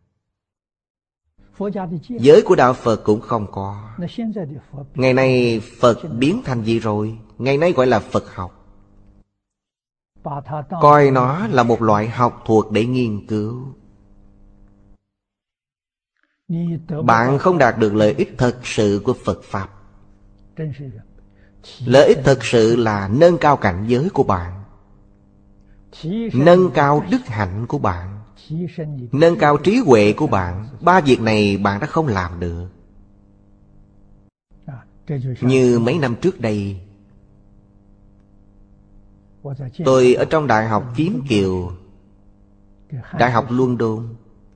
Giới của đạo Phật cũng không có. Ngày nay Phật biến thành gì rồi? Ngày nay gọi là Phật học. Coi nó là một loại học thuật để nghiên cứu. Bạn không đạt được lợi ích thật sự của Phật Pháp. Lợi ích thật sự là nâng cao cảnh giới của bạn, nâng cao đức hạnh của bạn, nâng cao trí huệ của bạn. Ba việc này bạn đã không làm được. Như mấy năm trước đây, tôi ở trong Đại học Kiếm Kiều, Đại học London,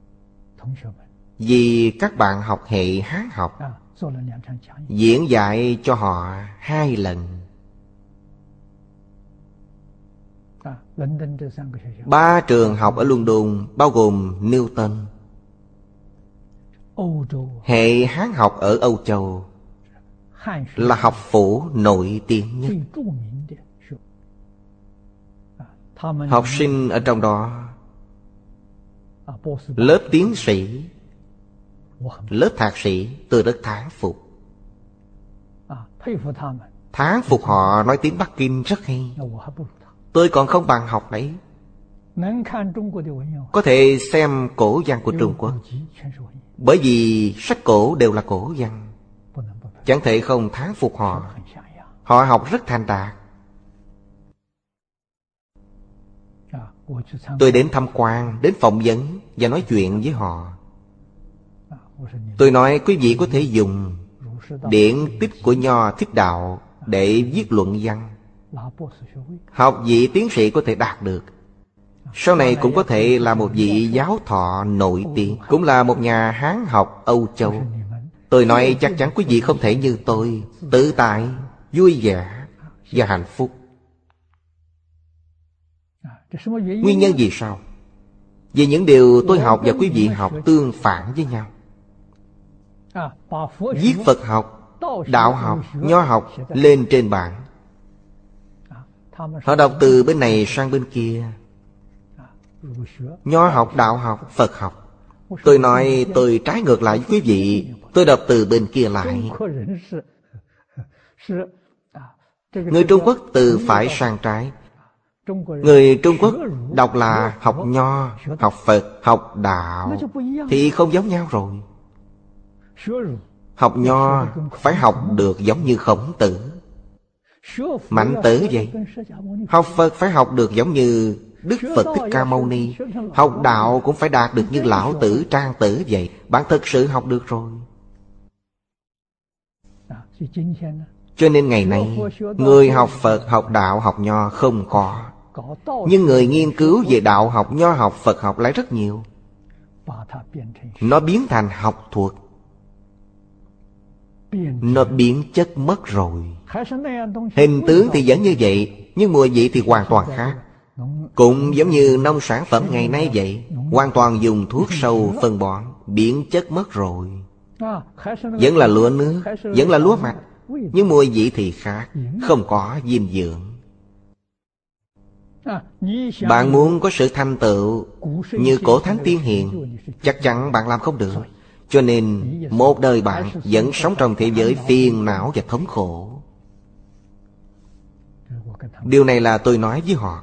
vì các bạn học hệ Hán học, diễn dạy cho họ 2 lần. 3 trường học ở London bao gồm Newton. Hệ Hán học ở Âu Châu là học phủ nổi tiếng nhất. Học sinh ở trong đó, lớp tiến sĩ, lớp thạc sĩ, tôi rất thán phục. Thán phục họ nói tiếng Bắc Kinh rất hay. Tôi còn không bằng học đấy. Có thể xem cổ văn của Trung Quốc, bởi vì sách cổ đều là cổ văn. Chẳng thể không thán phục họ. Họ học rất thành đạt. Tôi đến tham quan, đến phỏng vấn và nói chuyện với họ. Tôi nói quý vị có thể dùng điển tích của Nho Thích Đạo để viết luận văn. Học vị tiến sĩ có thể đạt được. Sau này cũng có thể là một vị giáo thọ nổi tiếng, cũng là một nhà Hán học Âu Châu. Tôi nói chắc chắn quý vị không thể như tôi, tự tại, vui vẻ và hạnh phúc. Nguyên nhân vì sao? Vì những điều tôi học và quý vị học tương phản với nhau. Viết Phật học, đạo học, Nho học lên trên bảng. Họ đọc từ bên này sang bên kia. Nho học, đạo học, Phật học. Tôi nói tôi trái ngược lại với quý vị. Tôi đọc từ bên kia lại. Người Trung Quốc từ phải sang trái. Người Trung Quốc đọc là học Nho, học Phật, học đạo thì không giống nhau rồi. Học Nho phải học được giống như Khổng Tử, Mạnh Tử vậy. Học Phật phải học được giống như Đức Phật Thích Ca Mâu Ni. Học đạo cũng phải đạt được như Lão Tử, Trang Tử vậy. Bạn thực sự học được rồi. Cho nên ngày nay, người học Phật, học đạo, học Nho không có. Nhưng người nghiên cứu về đạo học, Nho học, Phật học lại rất nhiều. Nó biến thành học thuật. Nó biến chất mất rồi. Hình tướng thì vẫn như vậy, nhưng mùi vị thì hoàn toàn khác. Cũng giống như nông sản phẩm ngày nay vậy, hoàn toàn dùng thuốc sâu phân bón, biến chất mất rồi. Vẫn là lúa nước, vẫn là lúa mạch, nhưng mùi vị thì khác, không có dinh dưỡng. Bạn muốn có sự thành tựu như cổ thánh tiên hiền, chắc chắn bạn làm không được. Cho nên một đời bạn vẫn sống trong thế giới phiền não và thống khổ. Điều này là tôi nói với họ.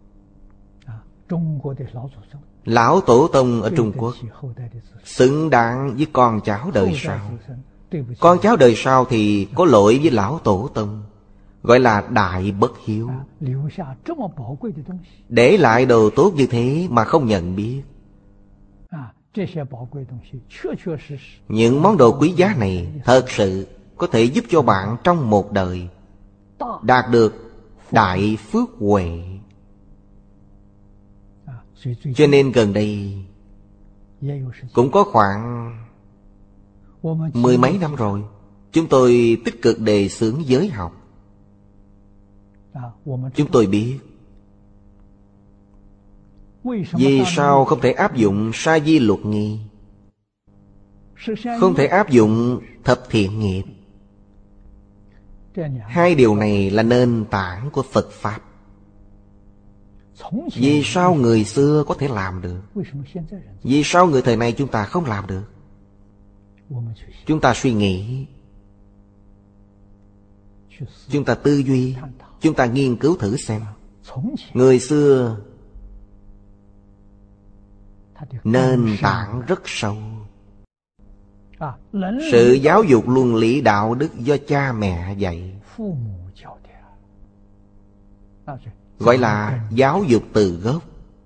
Lão Tổ Tông ở Trung Quốc xứng đáng với con cháu đời sau. Con cháu đời sau thì có lỗi với Lão Tổ Tông, gọi là đại bất hiếu. Để lại đồ tốt như thế mà không nhận biết. Những món đồ quý giá này thật sự có thể giúp cho bạn trong một đời đạt được đại phước huệ. Cho nên gần đây cũng có khoảng mười mấy năm rồi, chúng tôi tích cực đề xướng giới học. Chúng tôi biết vì sao không thể áp dụng sa di luật nghi, không thể áp dụng thập thiện nghiệp. Hai điều này là nền tảng của Phật Pháp. Vì sao người xưa có thể làm được? Vì sao người thời nay chúng ta không làm được? Chúng ta suy nghĩ, chúng ta tư duy, chúng ta nghiên cứu thử xem. Người xưa nền tảng rất sâu. Sự giáo dục luân lý đạo đức do cha mẹ dạy, gọi là giáo dục từ gốc.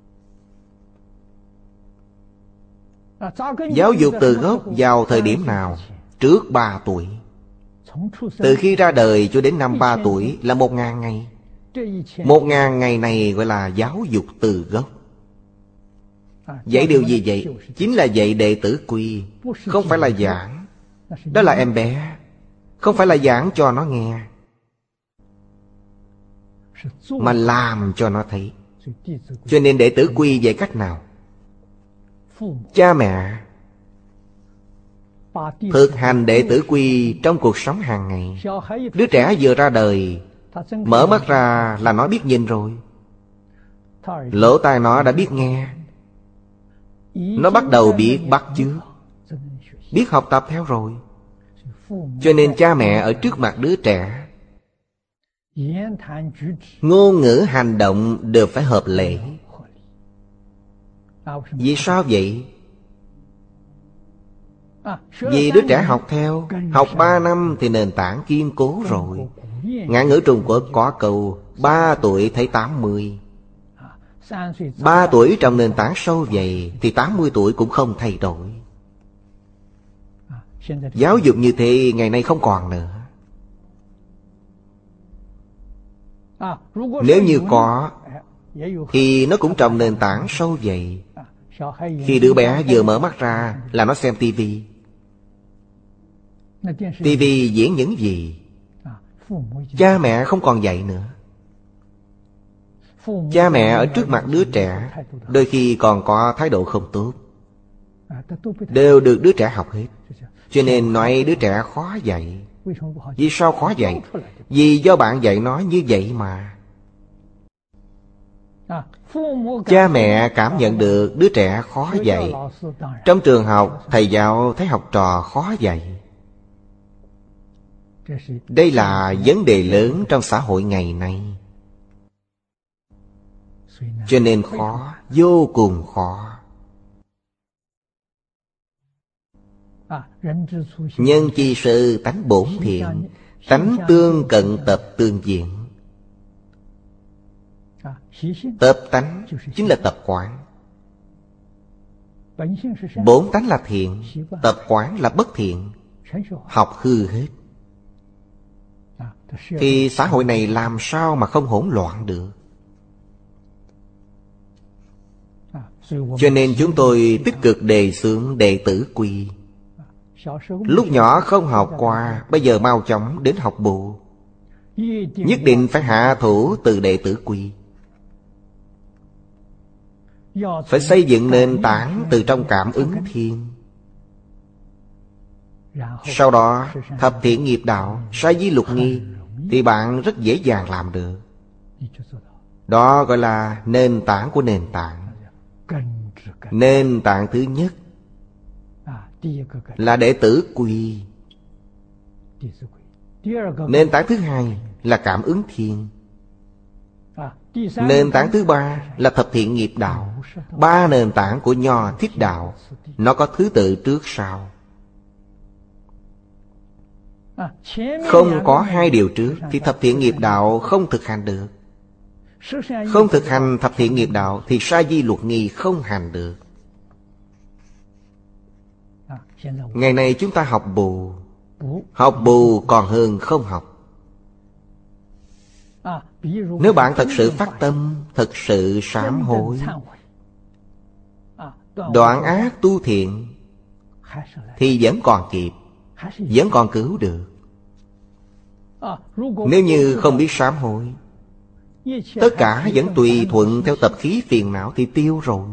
Giáo dục từ gốc vào thời điểm nào? Trước 3 tuổi. Từ khi ra đời cho đến năm 3 tuổi là 1000 ngày. 1000 ngày này gọi là giáo dục từ gốc. Dạy điều gì vậy? Chính là dạy đệ tử quy. Không phải là giảng. Đó là em bé. Không phải là giảng cho nó nghe, mà làm cho nó thấy. Cho nên đệ tử quy dạy cách nào? Cha mẹ thực hành đệ tử quy trong cuộc sống hàng ngày. Đứa trẻ vừa ra đời, mở mắt ra là nó biết nhìn rồi. Lỗ tai nó đã biết nghe. Nó bắt đầu biết bắt chước, biết học tập theo rồi. Cho nên cha mẹ ở trước mặt đứa trẻ, ngôn ngữ hành động đều phải hợp lệ. Vì sao vậy? Vì đứa trẻ học theo. Học 3 năm thì nền tảng kiên cố rồi. Ngạn ngữ Trung Quốc có câu 3 tuổi thấy 80. 3 tuổi trong nền tảng sâu vậy thì 80 tuổi cũng không thay đổi. Giáo dục như thế ngày nay không còn nữa. Nếu như có thì nó cũng trong nền tảng sâu vậy. Khi đứa bé vừa mở mắt ra là nó xem tivi. Tivi diễn những gì? Cha mẹ không còn dạy nữa. Cha mẹ ở trước mặt đứa trẻ đôi khi còn có thái độ không tốt, đều được đứa trẻ học hết. Cho nên nói đứa trẻ khó dạy. Vì sao khó dạy? Vì do bạn dạy nó như vậy mà. Cha mẹ cảm nhận được đứa trẻ khó dạy. Trong trường học, thầy giáo thấy học trò khó dạy. Đây là vấn đề lớn trong xã hội ngày nay. Cho nên khó, vô cùng khó. Nhân chi sự tánh bổn thiện, tánh tương cận tập tương diện. Tập tánh chính là tập quán. Bổn tánh là thiện, tập quán là bất thiện. Học hư hết, thì xã hội này làm sao mà không hỗn loạn được. Cho nên chúng tôi tích cực đề xướng đệ tử quy. Lúc nhỏ không học qua, bây giờ mau chóng đến học bộ. Nhất định phải hạ thủ từ đệ tử quy. Phải xây dựng nền tảng từ trong cảm ứng thiên. Sau đó thập thiện nghiệp đạo, sa di lục nghi, thì bạn rất dễ dàng làm được. Đó gọi là nền tảng của nền tảng. Nền tảng thứ nhất là đệ tử quy. Nền tảng thứ hai là cảm ứng thiên. Nền tảng thứ ba là thập thiện nghiệp đạo. Ba nền tảng của Nho Thiết đạo, nó có thứ tự trước sau. Không có hai điều trước thì thập thiện nghiệp đạo không thực hành được. Không thực hành thập thiện nghiệp đạo thì sa di luật nghi không hành được. Ngày nay chúng ta học bù. Học bù còn hơn không học. Nếu bạn thật sự phát tâm, thật sự sám hối, đoạn ác tu thiện, thì vẫn còn kịp, vẫn còn cứu được. Nếu như không biết sám hối, tất cả vẫn tùy thuận theo tập khí phiền não thì tiêu rồi.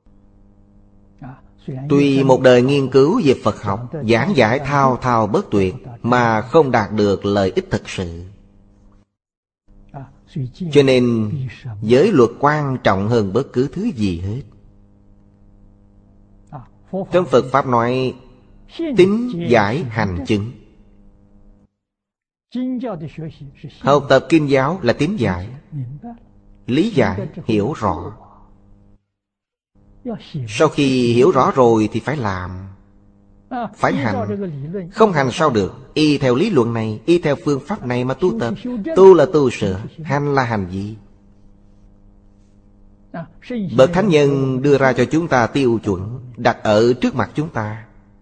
Tuy một đời nghiên cứu về Phật học, giảng giải thao thao bất tuyệt, mà không đạt được lợi ích thực sự. Cho nên giới luật quan trọng hơn bất cứ thứ gì hết. Trong Phật Pháp nói tín giải hành chứng. Học tập kinh giáo là tín giải, lý giải, hiểu rõ. Sau khi hiểu rõ rồi thì phải làm, phải hành. Không hành sao được. Y theo lý luận này, y theo phương pháp này mà tu tập. Tu là tu sửa, hành là hành gì? Bậc Thánh Nhân đưa ra cho chúng ta tiêu chuẩn, đặt ở trước mặt chúng ta.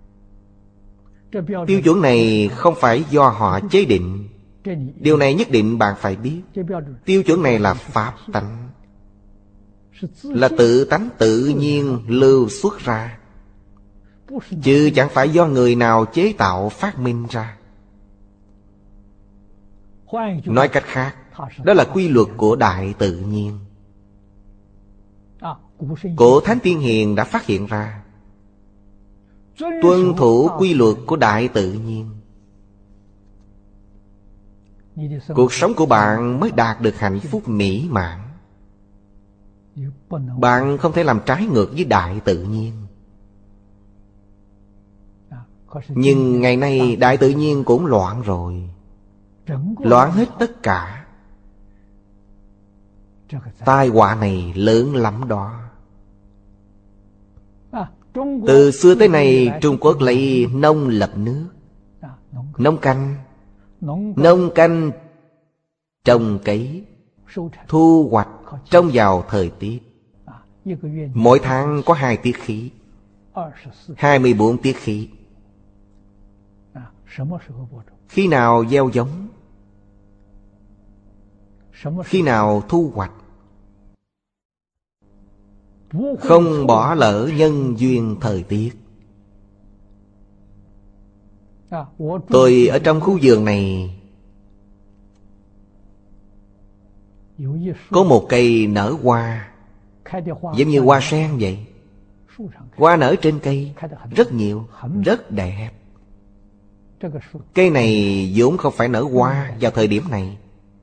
Tiêu chuẩn này không phải do họ chế định. Điều này nhất định bạn phải biết. Tiêu chuẩn này là pháp tánh, là tự tánh tự nhiên lưu xuất ra, chứ chẳng phải do người nào chế tạo phát minh ra. Nói cách khác, đó là quy luật của đại tự nhiên. Cổ Thánh Tiên Hiền đã phát hiện ra. Tuân thủ quy luật của đại tự nhiên, cuộc sống của bạn mới đạt được hạnh phúc mỹ mãn. Bạn không thể làm trái ngược với đại tự nhiên. Nhưng ngày nay đại tự nhiên cũng loạn rồi. Loạn hết tất cả. Tai họa này lớn lắm đó. Từ xưa tới nay Trung Quốc lấy nông lập nước. Nông canh trồng cấy, thu hoạch trông vào thời tiết. Mỗi tháng có 2 tiết khí, 24 tiết khí. Khi nào gieo giống, khi nào thu hoạch. Không bỏ lỡ nhân duyên thời tiết. Tôi ở trong khu vườn này Có một cây nở hoa, giống như hoa sen vậy. Hoa nở trên cây rất nhiều, rất đẹp. Cây này vốn không phải nở hoa vào thời điểm này,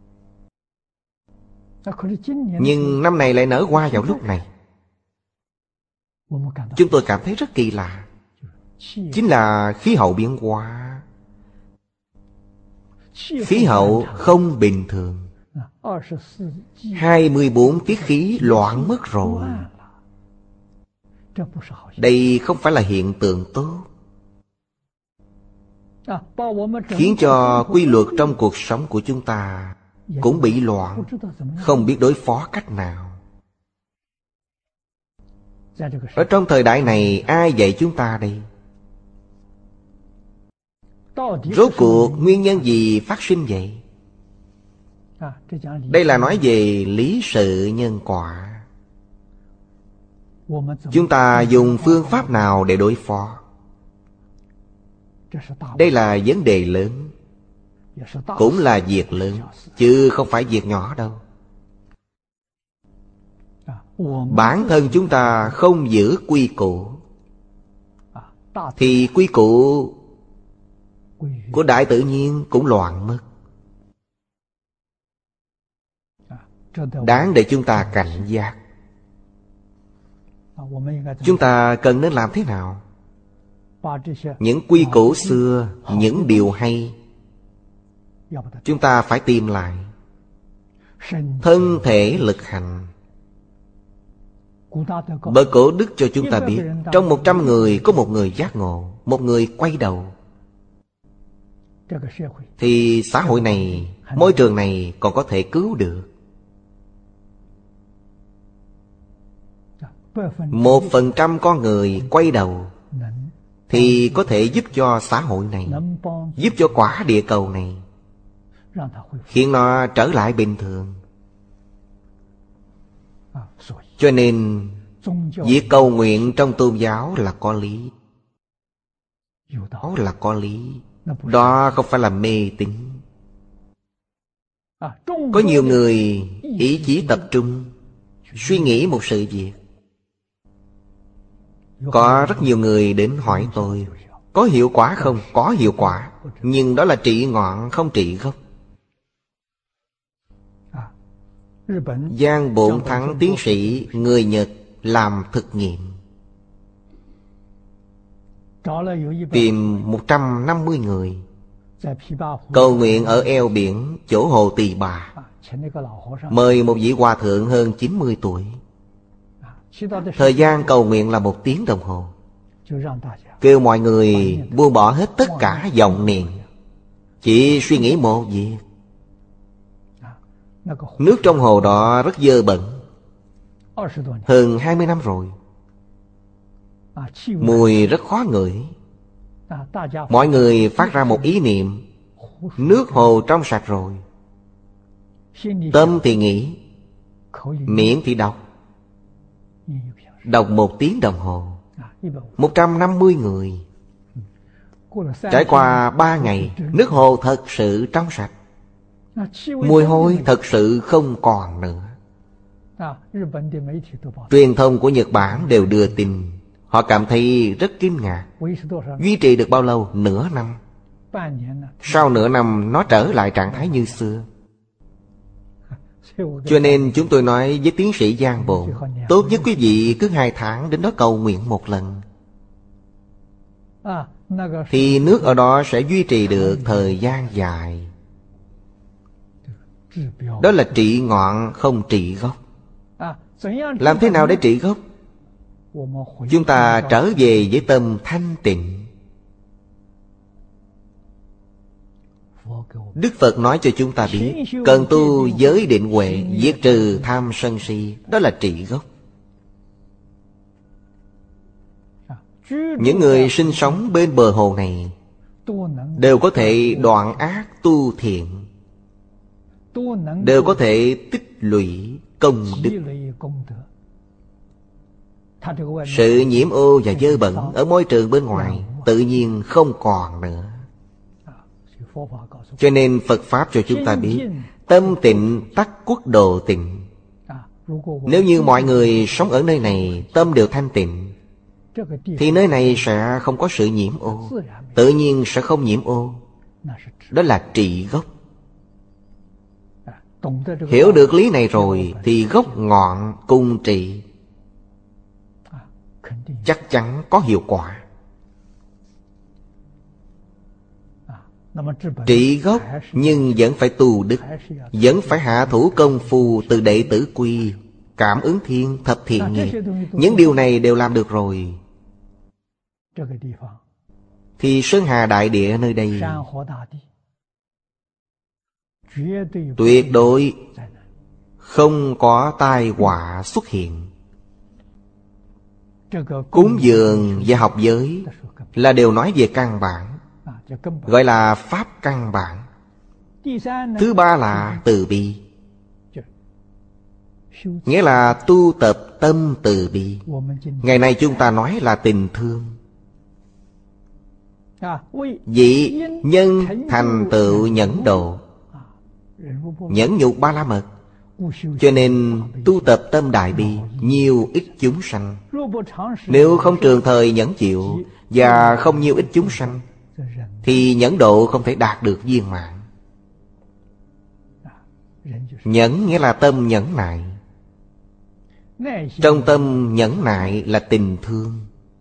nhưng năm này lại nở hoa vào lúc này. Chúng tôi cảm thấy rất kỳ lạ. Chính là khí hậu biến hóa. Khí hậu không bình thường. 24 tiết khí loạn mất rồi. Đây không phải là hiện tượng tốt, khiến cho quy luật trong cuộc sống của chúng ta cũng bị loạn, không biết đối phó cách nào. Ở trong thời đại này, ai dạy chúng ta đây? Rốt cuộc nguyên nhân gì phát sinh vậy? Đây là nói về lý sự nhân quả. Chúng ta dùng phương pháp nào để đối phó? Đây là vấn đề lớn, cũng là việc lớn, chứ không phải việc nhỏ đâu. Bản thân chúng ta không giữ quy củ, thì quy củ của đại tự nhiên cũng loạn mất. Đáng để chúng ta cảnh giác. Chúng ta cần nên làm thế nào? Những quy củ xưa, những điều hay, chúng ta phải tìm lại. Thân thể lực hành. Bậc cổ đức cho chúng ta biết, trong 100 người có một người giác ngộ, một người quay đầu, thì xã hội này, môi trường này còn có thể cứu được. 1% con người quay đầu thì có thể giúp cho xã hội này, giúp cho quả địa cầu này, khiến nó trở lại bình thường. Cho nên việc cầu nguyện trong tôn giáo là có lý. Đó là có lý. Đó không phải là mê tín. Có nhiều người ý chí tập trung, suy nghĩ một sự việc. Có rất nhiều người đến hỏi tôi, có hiệu quả không? Có hiệu quả, nhưng đó là trị ngọn không trị gốc. Giang Bộn Thắng tiến sĩ người Nhật làm thực nghiệm, tìm 150 người, cầu nguyện ở eo biển chỗ hồ Tỳ Bà. Mời một vị hòa thượng hơn 90 tuổi. Thời gian cầu nguyện là 1 tiếng đồng hồ. Kêu mọi người buông bỏ hết tất cả vọng niệm, chỉ suy nghĩ một việc. Nước trong hồ đó rất dơ bẩn, hơn 20 năm rồi, mùi rất khó ngửi. Mọi người phát ra một ý niệm, nước hồ trong sạch rồi. Tâm thì nghĩ, miệng thì đọc. Đọc 1 tiếng đồng hồ. 150 người. Trải qua 3 ngày, nước hồ thật sự trong sạch, mùi hôi thật sự không còn nữa. Truyền thông của Nhật Bản đều đưa tin. Họ cảm thấy rất kinh ngạc. Duy trì được bao lâu? Nửa năm. Sau nửa năm nó trở lại trạng thái như xưa. Cho nên chúng tôi nói với tiến sĩ Giang Bộn, tốt nhất quý vị cứ 2 tháng đến đó cầu nguyện 1 lần, thì nước ở đó sẽ duy trì được thời gian dài. Đó là trị ngọn không trị gốc. Làm thế nào để trị gốc? Chúng ta trở về với tâm thanh tịnh. Đức Phật nói cho chúng ta biết, cần tu giới định huệ, diệt trừ tham sân si. Đó là trị gốc. Những người sinh sống bên bờ hồ này đều có thể đoạn ác tu thiện, đều có thể tích lũy công đức. Sự nhiễm ô và dơ bẩn ở môi trường bên ngoài tự nhiên không còn nữa. Cho nên Phật Pháp cho chúng ta biết, tâm tịnh tắc quốc độ tịnh. Nếu như mọi người sống ở nơi này tâm đều thanh tịnh, thì nơi này sẽ không có sự nhiễm ô, tự nhiên sẽ không nhiễm ô. Đó là trị gốc. Hiểu được lý này rồi thì gốc ngọn cùng trị, chắc chắn có hiệu quả. Trị gốc nhưng vẫn phải tu đức, vẫn phải hạ thủ công phu từ đệ tử quy, cảm ứng thiên, thập thiện nghiệp. Những điều này đều làm được rồi, thì Sơn Hà Đại Địa nơi đây tuyệt đối không có tai họa xuất hiện. Cúng dường và học giới là đều nói về căn bản, gọi là pháp căn bản. Thứ ba là từ bi, nghĩa là tu tập tâm từ bi. Ngày nay chúng ta nói là tình thương. Vị nhân thành tựu nhẫn độ, nhẫn nhục ba la mật. Cho nên tu tập tâm đại bi, nhiều ít chúng sanh. Nếu không trường thời nhẫn chịu và không nhiều ít chúng sanh, thì nhẫn độ không thể đạt được viên mãn. Nhẫn nghĩa là tâm nhẫn nại. Trong tâm nhẫn nại là tình thương.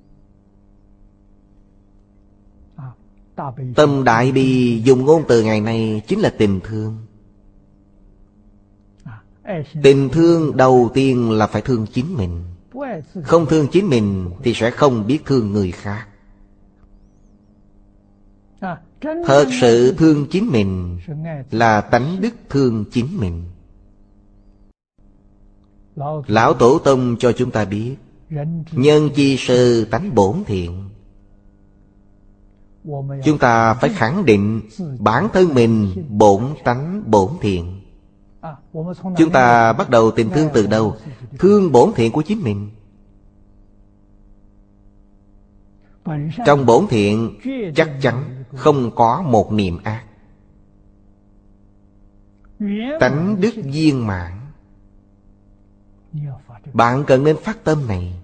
Tâm đại bi dùng ngôn từ ngày nay chính là tình thương. Tình thương đầu tiên là phải thương chính mình. Không thương chính mình thì sẽ không biết thương người khác. Thật sự thương chính mình là tánh đức thương chính mình. Lão Tổ Tông cho chúng ta biết, nhân chi sư tánh bổn thiện. Chúng ta phải khẳng định bản thân mình bổn tánh bổn thiện. Chúng ta bắt đầu tình thương từ đâu? Thương bổn thiện của chính mình. Trong bổn thiện chắc chắn không có một niệm ác. Tánh đức viên mãn. Bạn cần nên phát tâm này.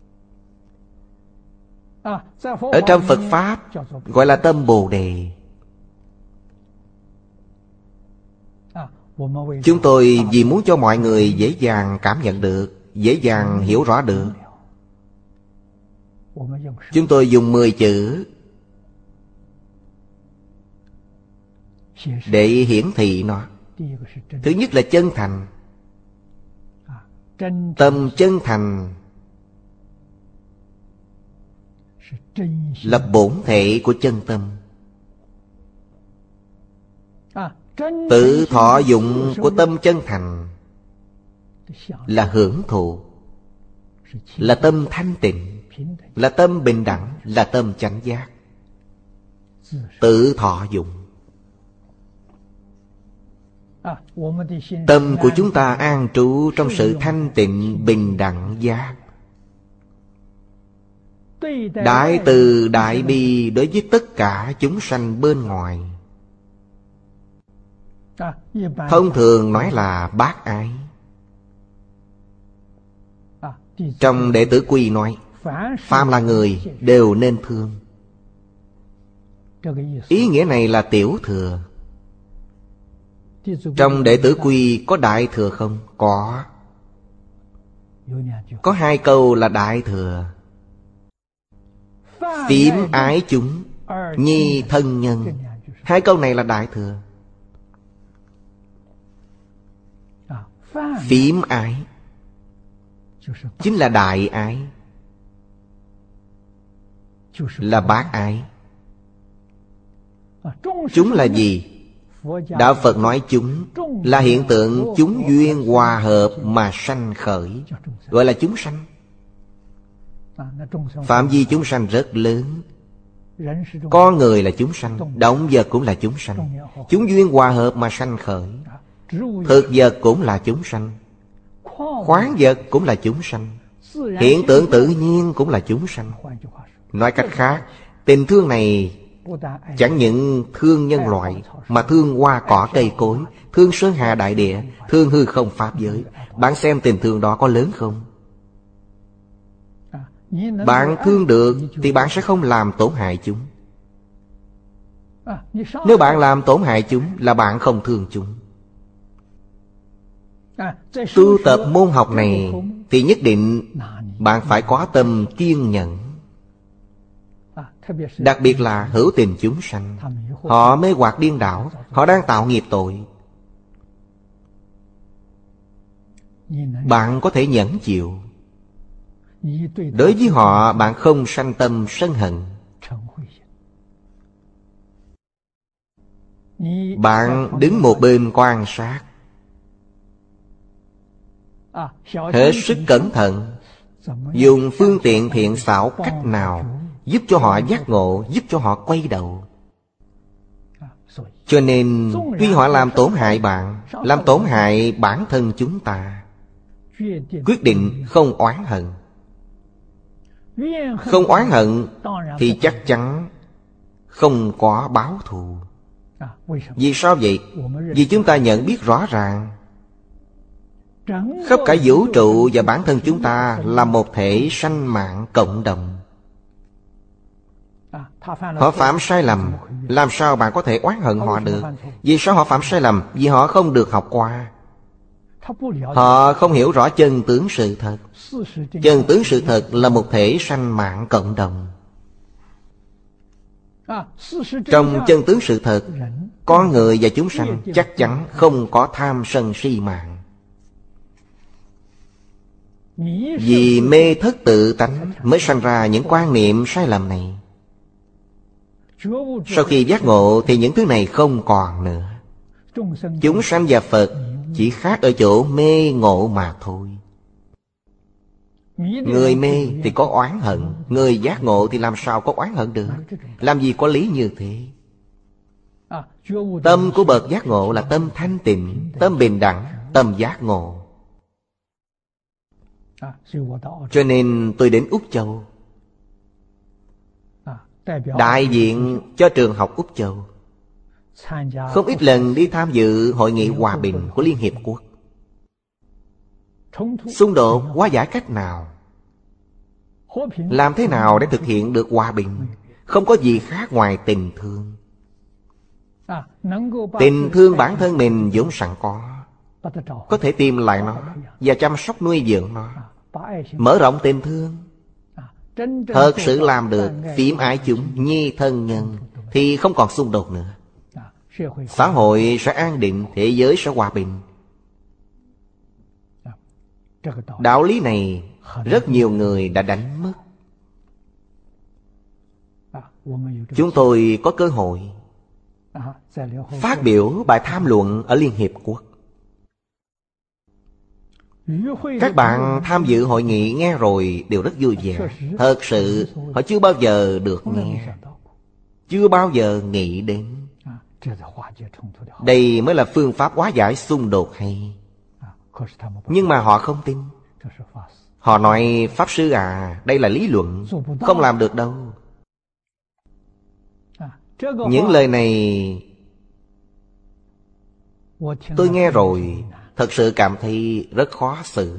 Ở trong Phật Pháp gọi là tâm Bồ Đề. Chúng tôi vì muốn cho mọi người dễ dàng cảm nhận được, dễ dàng hiểu rõ được, chúng tôi dùng 10 chữ để hiển thị nó. Thứ nhất là chân thành. Tâm chân thành là bổn thể của chân tâm. Tự thọ dụng của tâm chân thành là hưởng thụ, là tâm thanh tịnh, là tâm bình đẳng, là tâm chánh giác. Tự thọ dụng. Tâm của chúng ta an trú trong sự thanh tịnh bình đẳng giác. Đại từ đại bi đối với tất cả chúng sanh bên ngoài. Thông thường nói là bác ái. Trong Đệ Tử Quy nói, phàm là người đều nên thương. Ý nghĩa này là tiểu thừa. Trong Đệ Tử Quy có đại thừa không? Có. Có 2 câu là đại thừa. Phím ái chúng, nhi thân nhân. 2 câu này là đại thừa. Phím ái chính là đại ái, là bác ái. Chúng là gì? Đạo Phật nói chúng là hiện tượng chúng duyên hòa hợp mà sanh khởi, gọi là chúng sanh. Phạm vi chúng sanh rất lớn. Con người là chúng sanh, động vật cũng là chúng sanh. Chúng duyên hòa hợp mà sanh khởi. Thực vật cũng là chúng sanh, khoáng vật cũng là chúng sanh, hiện tượng tự nhiên cũng là chúng sanh. Nói cách khác, tình thương này chẳng những thương nhân loại, mà thương hoa cỏ cây cối, thương sơn hà đại địa, thương hư không pháp giới. Bạn xem tình thương đó có lớn không? Bạn thương được thì bạn sẽ không làm tổn hại chúng. Nếu bạn làm tổn hại chúng là bạn không thương chúng. Tu tập môn học này thì nhất định bạn phải có tâm kiên nhẫn. Đặc biệt là hữu tình chúng sanh, họ mê hoặc điên đảo, họ đang tạo nghiệp tội. Bạn có thể nhẫn chịu. Đối với họ bạn không sanh tâm sân hận. Bạn đứng một bên quan sát, hết sức cẩn thận, dùng phương tiện thiện xảo cách nào giúp cho họ giác ngộ, giúp cho họ quay đầu. Cho nên tuy họ làm tổn hại bạn, làm tổn hại bản thân chúng ta, quyết định không oán hận. Không oán hận thì chắc chắn không có báo thù. Vì sao vậy? Vì chúng ta nhận biết rõ ràng khắp cả vũ trụ và bản thân chúng ta là một thể sanh mạng cộng đồng. Họ phạm sai lầm, làm sao bạn có thể oán hận họ được? Vì sao họ phạm sai lầm? Vì họ không được học qua. Họ không hiểu rõ chân tướng sự thật. Chân tướng sự thật là một thể sanh mạng cộng đồng. Trong chân tướng sự thật, con người và chúng sanh chắc chắn không có tham sân si mạng. Vì mê thất tự tánh mới sanh ra những quan niệm sai lầm này. Sau khi giác ngộ thì những thứ này không còn nữa. Chúng sanh và Phật chỉ khác ở chỗ mê ngộ mà thôi. Người mê thì có oán hận, người giác ngộ thì làm sao có oán hận được? Làm gì có lý như thế? Tâm của bậc giác ngộ là tâm thanh tịnh, tâm bình đẳng, tâm giác ngộ. Cho nên tôi đến Úc Châu, đại diện cho trường học Úc Châu, không ít lần đi tham dự hội nghị hòa bình của Liên Hiệp Quốc. Xung đột hóa giải cách nào? Làm thế nào để thực hiện được hòa bình? Không có gì khác ngoài tình thương. Tình thương bản thân mình vốn sẵn có thể tìm lại nó và chăm sóc nuôi dưỡng nó, mở rộng tình thương. Thật sự làm được phím ái chúng, nhi thân nhân, thì không còn xung đột nữa. Xã hội sẽ an định, thế giới sẽ hòa bình. Đạo lý này rất nhiều người đã đánh mất. Chúng tôi có cơ hội phát biểu bài tham luận ở Liên Hiệp Quốc. Các bạn tham dự hội nghị nghe rồi đều rất vui vẻ. Thật sự họ chưa bao giờ được nghe, chưa bao giờ nghĩ đến. Đây mới là phương pháp hóa giải xung đột hay. Nhưng mà họ không tin. Họ nói Pháp Sư à, đây là lý luận, không làm được đâu. Những lời này tôi nghe rồi, thật sự cảm thấy rất khó xử.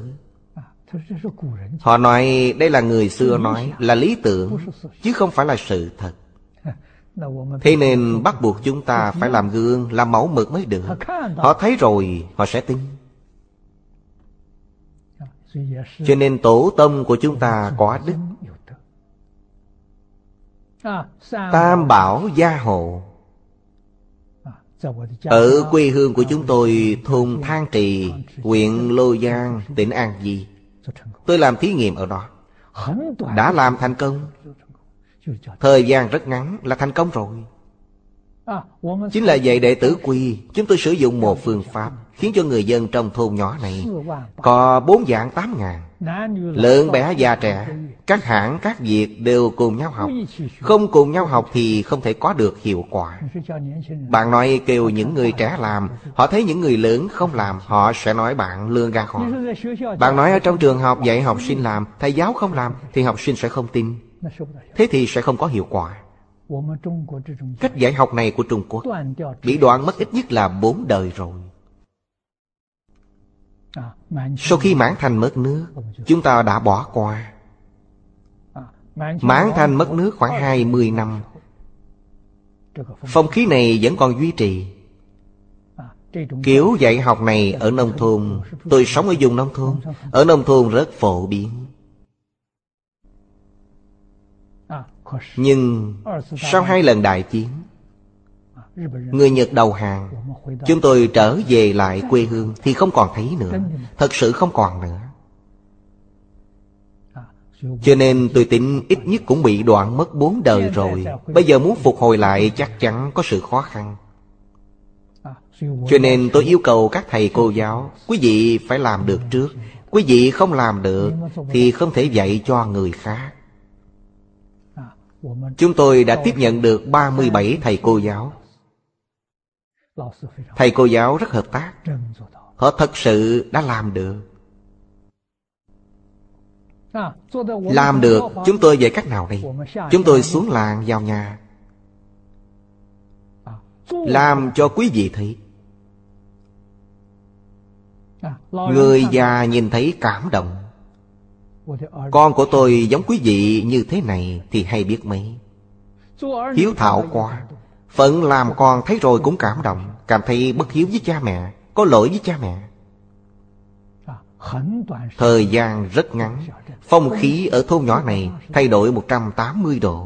Họ nói đây là người xưa nói, là lý tưởng, chứ không phải là sự thật. Thế nên bắt buộc chúng ta phải làm gương, làm mẫu mực mới được. Họ thấy rồi, họ sẽ tin. Cho nên tổ tông của chúng ta có đức. Tam bảo gia hộ. Ở quê hương của chúng tôi, thôn Thang Trì, huyện Lô Giang, tỉnh An Giang, tôi làm thí nghiệm ở đó, đã làm thành công. Thời gian rất ngắn là thành công rồi. Chính là vậy đệ tử quy, chúng tôi sử dụng một phương pháp khiến cho người dân trong thôn nhỏ này có 4 vạn 8 ngàn, lớn bé già trẻ, các hãng các việc đều cùng nhau học. Không cùng nhau học thì không thể có được hiệu quả. Bạn nói kêu những người trẻ làm, họ thấy những người lớn không làm, họ sẽ nói bạn lường gạt họ. Bạn nói ở trong trường học dạy học sinh làm, thầy giáo không làm, thì học sinh sẽ không tin. Thế thì sẽ không có hiệu quả. Cách dạy học này của Trung Quốc bị đoạn mất ít nhất là 4 đời rồi. Sau khi Mãn Thanh mất nước, chúng ta đã bỏ qua. Mãn Thanh mất nước khoảng 20 năm, phong khí này vẫn còn duy trì. Kiểu dạy học này ở nông thôn, tôi sống ở vùng nông thôn, ở nông thôn rất phổ biến. Nhưng sau 2 lần đại chiến, người Nhật đầu hàng, chúng tôi trở về lại quê hương thì không còn thấy nữa. Thật sự không còn nữa. Cho nên tôi tính ít nhất cũng bị đoạn mất 4 đời rồi. Bây giờ muốn phục hồi lại chắc chắn có sự khó khăn. Cho nên tôi yêu cầu các thầy cô giáo, quý vị phải làm được trước. Quý vị không làm được thì không thể dạy cho người khác. Chúng tôi đã tiếp nhận được 37 thầy cô giáo. Thầy cô giáo rất hợp tác. Họ thật sự đã làm được. Làm được, chúng tôi dạy cách nào đây? Chúng tôi xuống làng vào nhà, làm cho quý vị thấy. Người già nhìn thấy cảm động. Con của tôi giống quý vị như thế này thì hay biết mấy. Hiếu thảo quá. Phận làm con thấy rồi cũng cảm động, cảm thấy bất hiếu với cha mẹ, có lỗi với cha mẹ. Thời gian rất ngắn, phong khí ở thôn nhỏ này thay đổi 180 độ.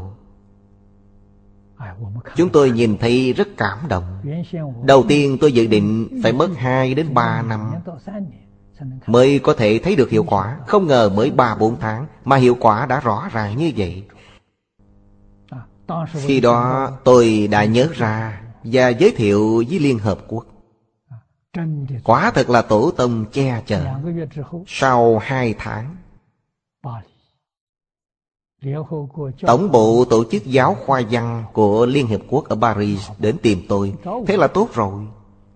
Chúng tôi nhìn thấy rất cảm động. Đầu tiên tôi dự định phải mất 2 đến 3 năm mới có thể thấy được hiệu quả. Không ngờ mới 3-4 tháng mà hiệu quả đã rõ ràng như vậy. Khi đó tôi đã nhớ ra và giới thiệu với Liên Hợp Quốc. Quả thật là tổ tông che chở. Sau 2 tháng, Tổng bộ tổ chức giáo khoa văn của Liên Hiệp Quốc ở Paris đến tìm tôi. Thế là tốt rồi.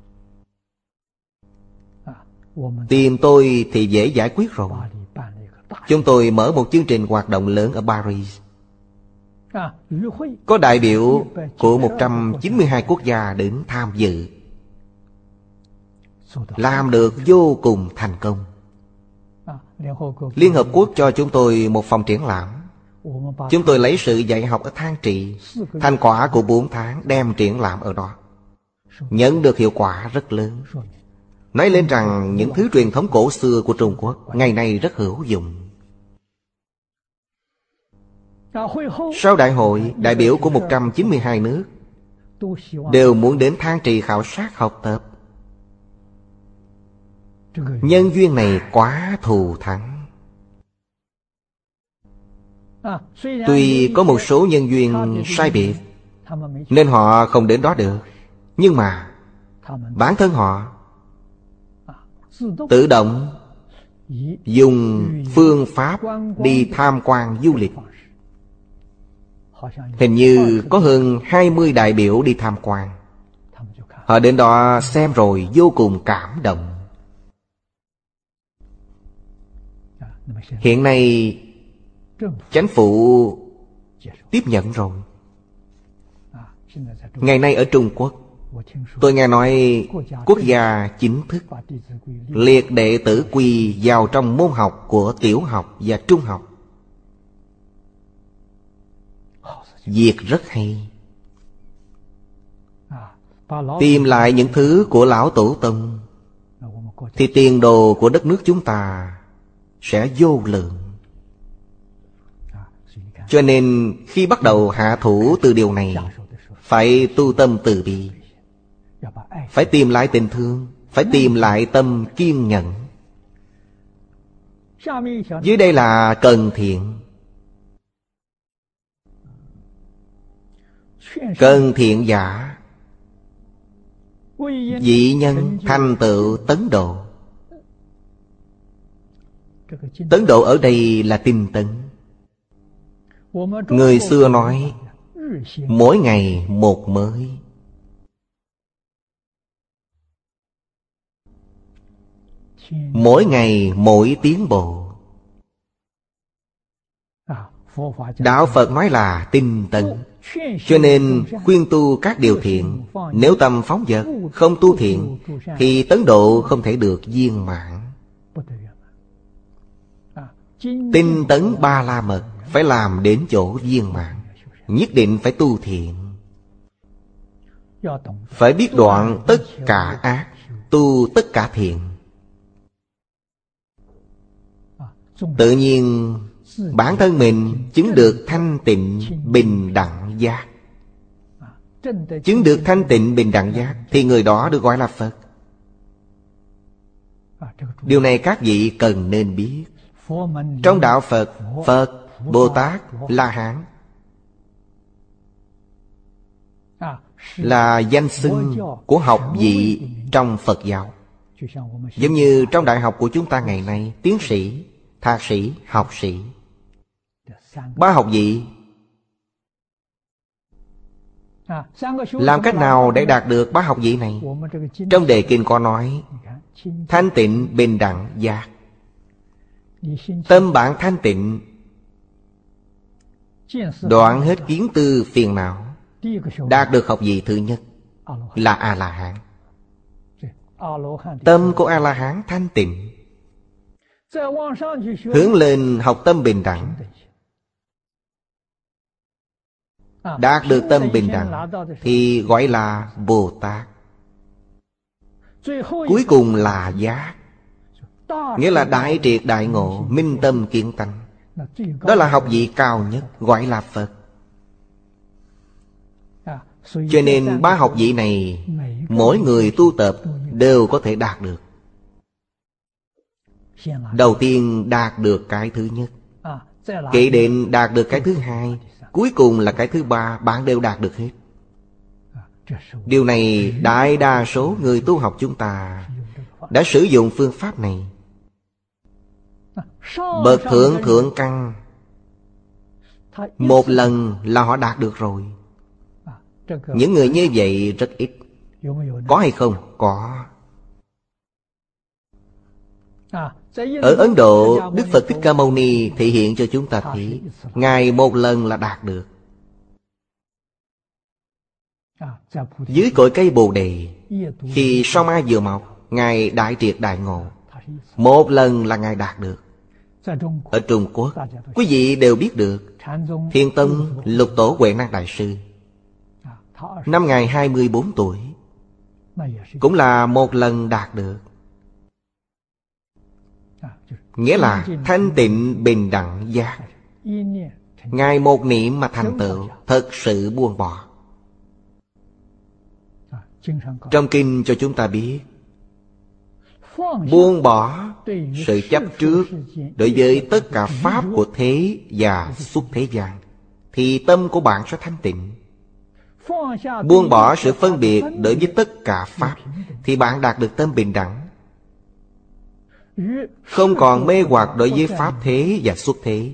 Tìm tôi thì dễ giải quyết rồi. Chúng tôi mở một chương trình hoạt động lớn ở Paris. Có đại biểu của 192 quốc gia đến tham dự. Làm được vô cùng thành công. Liên Hợp Quốc cho chúng tôi một phòng triển lãm. Chúng tôi lấy sự dạy học ở Thang Trị, thành quả của 4 tháng đem triển lãm ở đó. Nhận được hiệu quả rất lớn. Nói lên rằng những thứ truyền thống cổ xưa của Trung Quốc ngày nay rất hữu dụng. Sau đại hội, đại biểu của 192 nước đều muốn đến Thang Trì khảo sát học tập. Nhân duyên này quá thù thắng. Tuy có một số nhân duyên sai biệt nên họ không đến đó được, nhưng mà bản thân họ tự động dùng phương pháp đi tham quan du lịch. Hình như có hơn 20 đại biểu đi tham quan. Họ đến đó xem rồi vô cùng cảm động. Hiện nay chính phủ tiếp nhận rồi. Ngày nay ở Trung Quốc, tôi nghe nói quốc gia chính thức liệt đệ tử Quy vào trong môn học của tiểu học và trung học. Việc rất hay. Tìm lại những thứ của lão tổ tông thì tiền đồ của đất nước chúng ta sẽ vô lượng. Cho nên khi bắt đầu hạ thủ từ điều này, phải tu tâm từ bi, phải tìm lại tình thương, phải tìm lại tâm kiên nhẫn. Dưới đây là cần thiện. Cần thiện giả, dị nhân thành tựu tấn độ. Tấn độ ở đây là tinh tấn. Người xưa nói mỗi ngày một mới. Mỗi ngày mỗi tiến bộ. Đạo Phật nói là tinh tấn. Cho nên khuyên tu các điều thiện. Nếu tâm phóng dật, không tu thiện, thì tấn độ không thể được viên mãn. Tinh tấn Ba La Mật phải làm đến chỗ viên mãn. Nhất định phải tu thiện. Phải biết đoạn tất cả ác, tu tất cả thiện. Tự nhiên bản thân mình chứng được thanh tịnh bình đẳng giác. Chứng được thanh tịnh bình đẳng giác thì người đó được gọi là Phật. Điều này các vị cần nên biết. Trong đạo Phật, Phật, Bồ Tát, La Hán là danh xưng của học vị trong Phật giáo. Giống như trong đại học của chúng ta ngày nay, tiến sĩ, thạc sĩ, học sĩ, ba học vị. Làm cách nào để đạt được ba học vị này? Trong đề kinh có nói thanh tịnh bình đẳng giác. Tâm bạn thanh tịnh, đoạn hết kiến tư phiền não, đạt được học vị thứ nhất là A-la-hán. Tâm của A-la-hán thanh tịnh, hướng lên học tâm bình đẳng. Đạt được tâm bình đẳng thì gọi là Bồ Tát. Cuối cùng là giác, nghĩa là đại triệt đại ngộ, minh tâm kiến tánh. Đó là học vị cao nhất, gọi là Phật. Cho nên ba học vị này, mỗi người tu tập đều có thể đạt được. Đầu tiên đạt được cái thứ nhất, kỵ định đạt được cái thứ hai, cuối cùng là cái thứ ba, bạn đều đạt được hết. Điều này đại đa số người tu học chúng ta đã sử dụng phương pháp này. Bậc thượng thượng căn, một lần là họ đạt được rồi. Những người như vậy rất ít. Có hay không? Có. Ở Ấn Độ, Đức Phật Thích Ca Mâu Ni thể hiện cho chúng ta thấy Ngài một lần là đạt được. Dưới cội cây Bồ Đề, khi sao mai vừa mọc, Ngài đại triệt đại ngộ. Một lần là Ngài đạt được. Ở Trung Quốc, quý vị đều biết được Thiền Tông Lục Tổ Huệ Năng Đại Sư, năm Ngài 24 tuổi, cũng là một lần đạt được. Nghĩa là thanh tịnh bình đẳng giác. Ngài một niệm mà thành tựu, thật sự buông bỏ. Trong kinh cho chúng ta biết, buông bỏ sự chấp trước đối với tất cả pháp của thế và xuất thế gian, thì tâm của bạn sẽ thanh tịnh. Buông bỏ sự phân biệt đối với tất cả pháp, thì bạn đạt được tâm bình đẳng. Không còn mê hoặc đối với pháp thế và xuất thế.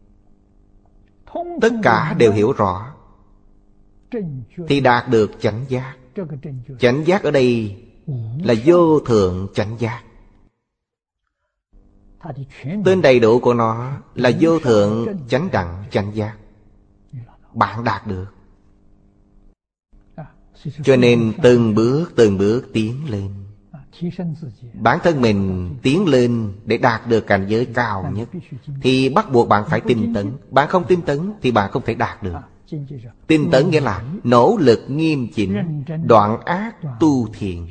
Tất cả đều hiểu rõ, thì đạt được chánh giác. Chánh giác ở đây là vô thượng chánh giác. Tên đầy đủ của nó là vô thượng chánh đẳng chánh giác. Bạn đạt được. Cho nên từng bước tiến lên. Bản thân mình tiến lên để đạt được cảnh giới cao nhất, thì bắt buộc bạn phải tinh tấn. Bạn không tinh tấn thì bạn không thể đạt được. Tinh tấn nghĩa là nỗ lực nghiêm chỉnh, đoạn ác tu thiện.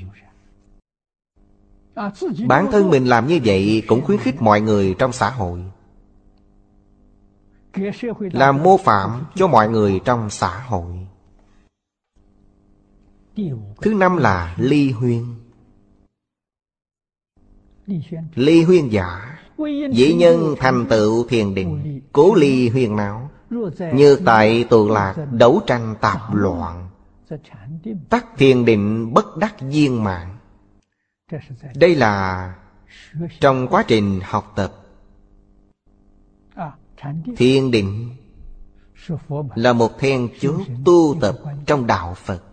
Bản thân mình làm như vậy cũng khuyến khích mọi người trong xã hội, làm mô phạm cho mọi người trong xã hội. Thứ năm là ly huyên. Ly huyên giả, dĩ nhân thành tựu thiền định, cố ly huyên não. Như tại tụ lạc đấu tranh tạp loạn, tắc thiền định bất đắc viên mãn. Đây là trong quá trình học tập. Thiền định là một then chốt tu tập trong đạo Phật.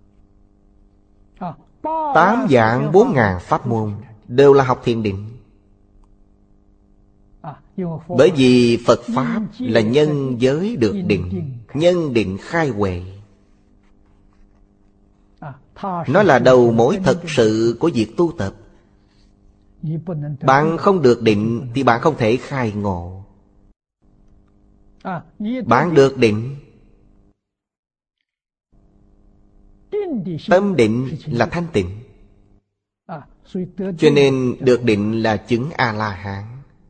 8 vạn 4.000 pháp môn đều là học thiền định. Bởi vì Phật Pháp là nhân giới được định, nhân định khai huệ. Nó là đầu mối thật sự của việc tu tập. Bạn không được định thì bạn không thể khai ngộ. Bạn được định, tâm định là thanh tịnh. Cho nên được định là chứng A-la-hán.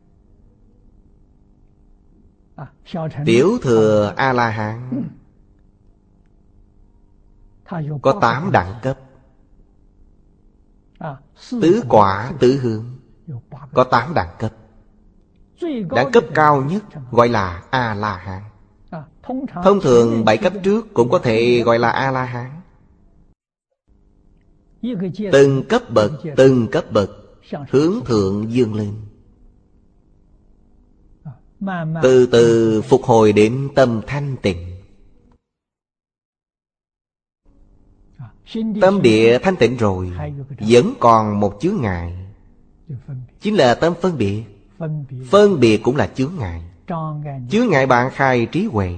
Tiểu thừa A-la-hán có 8 đẳng cấp. Tứ quả tứ hướng có 8 đẳng cấp. Đẳng cấp cao nhất gọi là A-la-hán. Thông thường 7 cấp trước cũng có thể gọi là A-la-hán. Từng cấp bậc hướng thượng dương lên, từ từ phục hồi đến tâm thanh tịnh. Tâm địa thanh tịnh rồi, vẫn còn một chướng ngại, chính là tâm phân biệt. Phân biệt cũng là chướng ngại. Chướng ngại bạn khai trí huệ.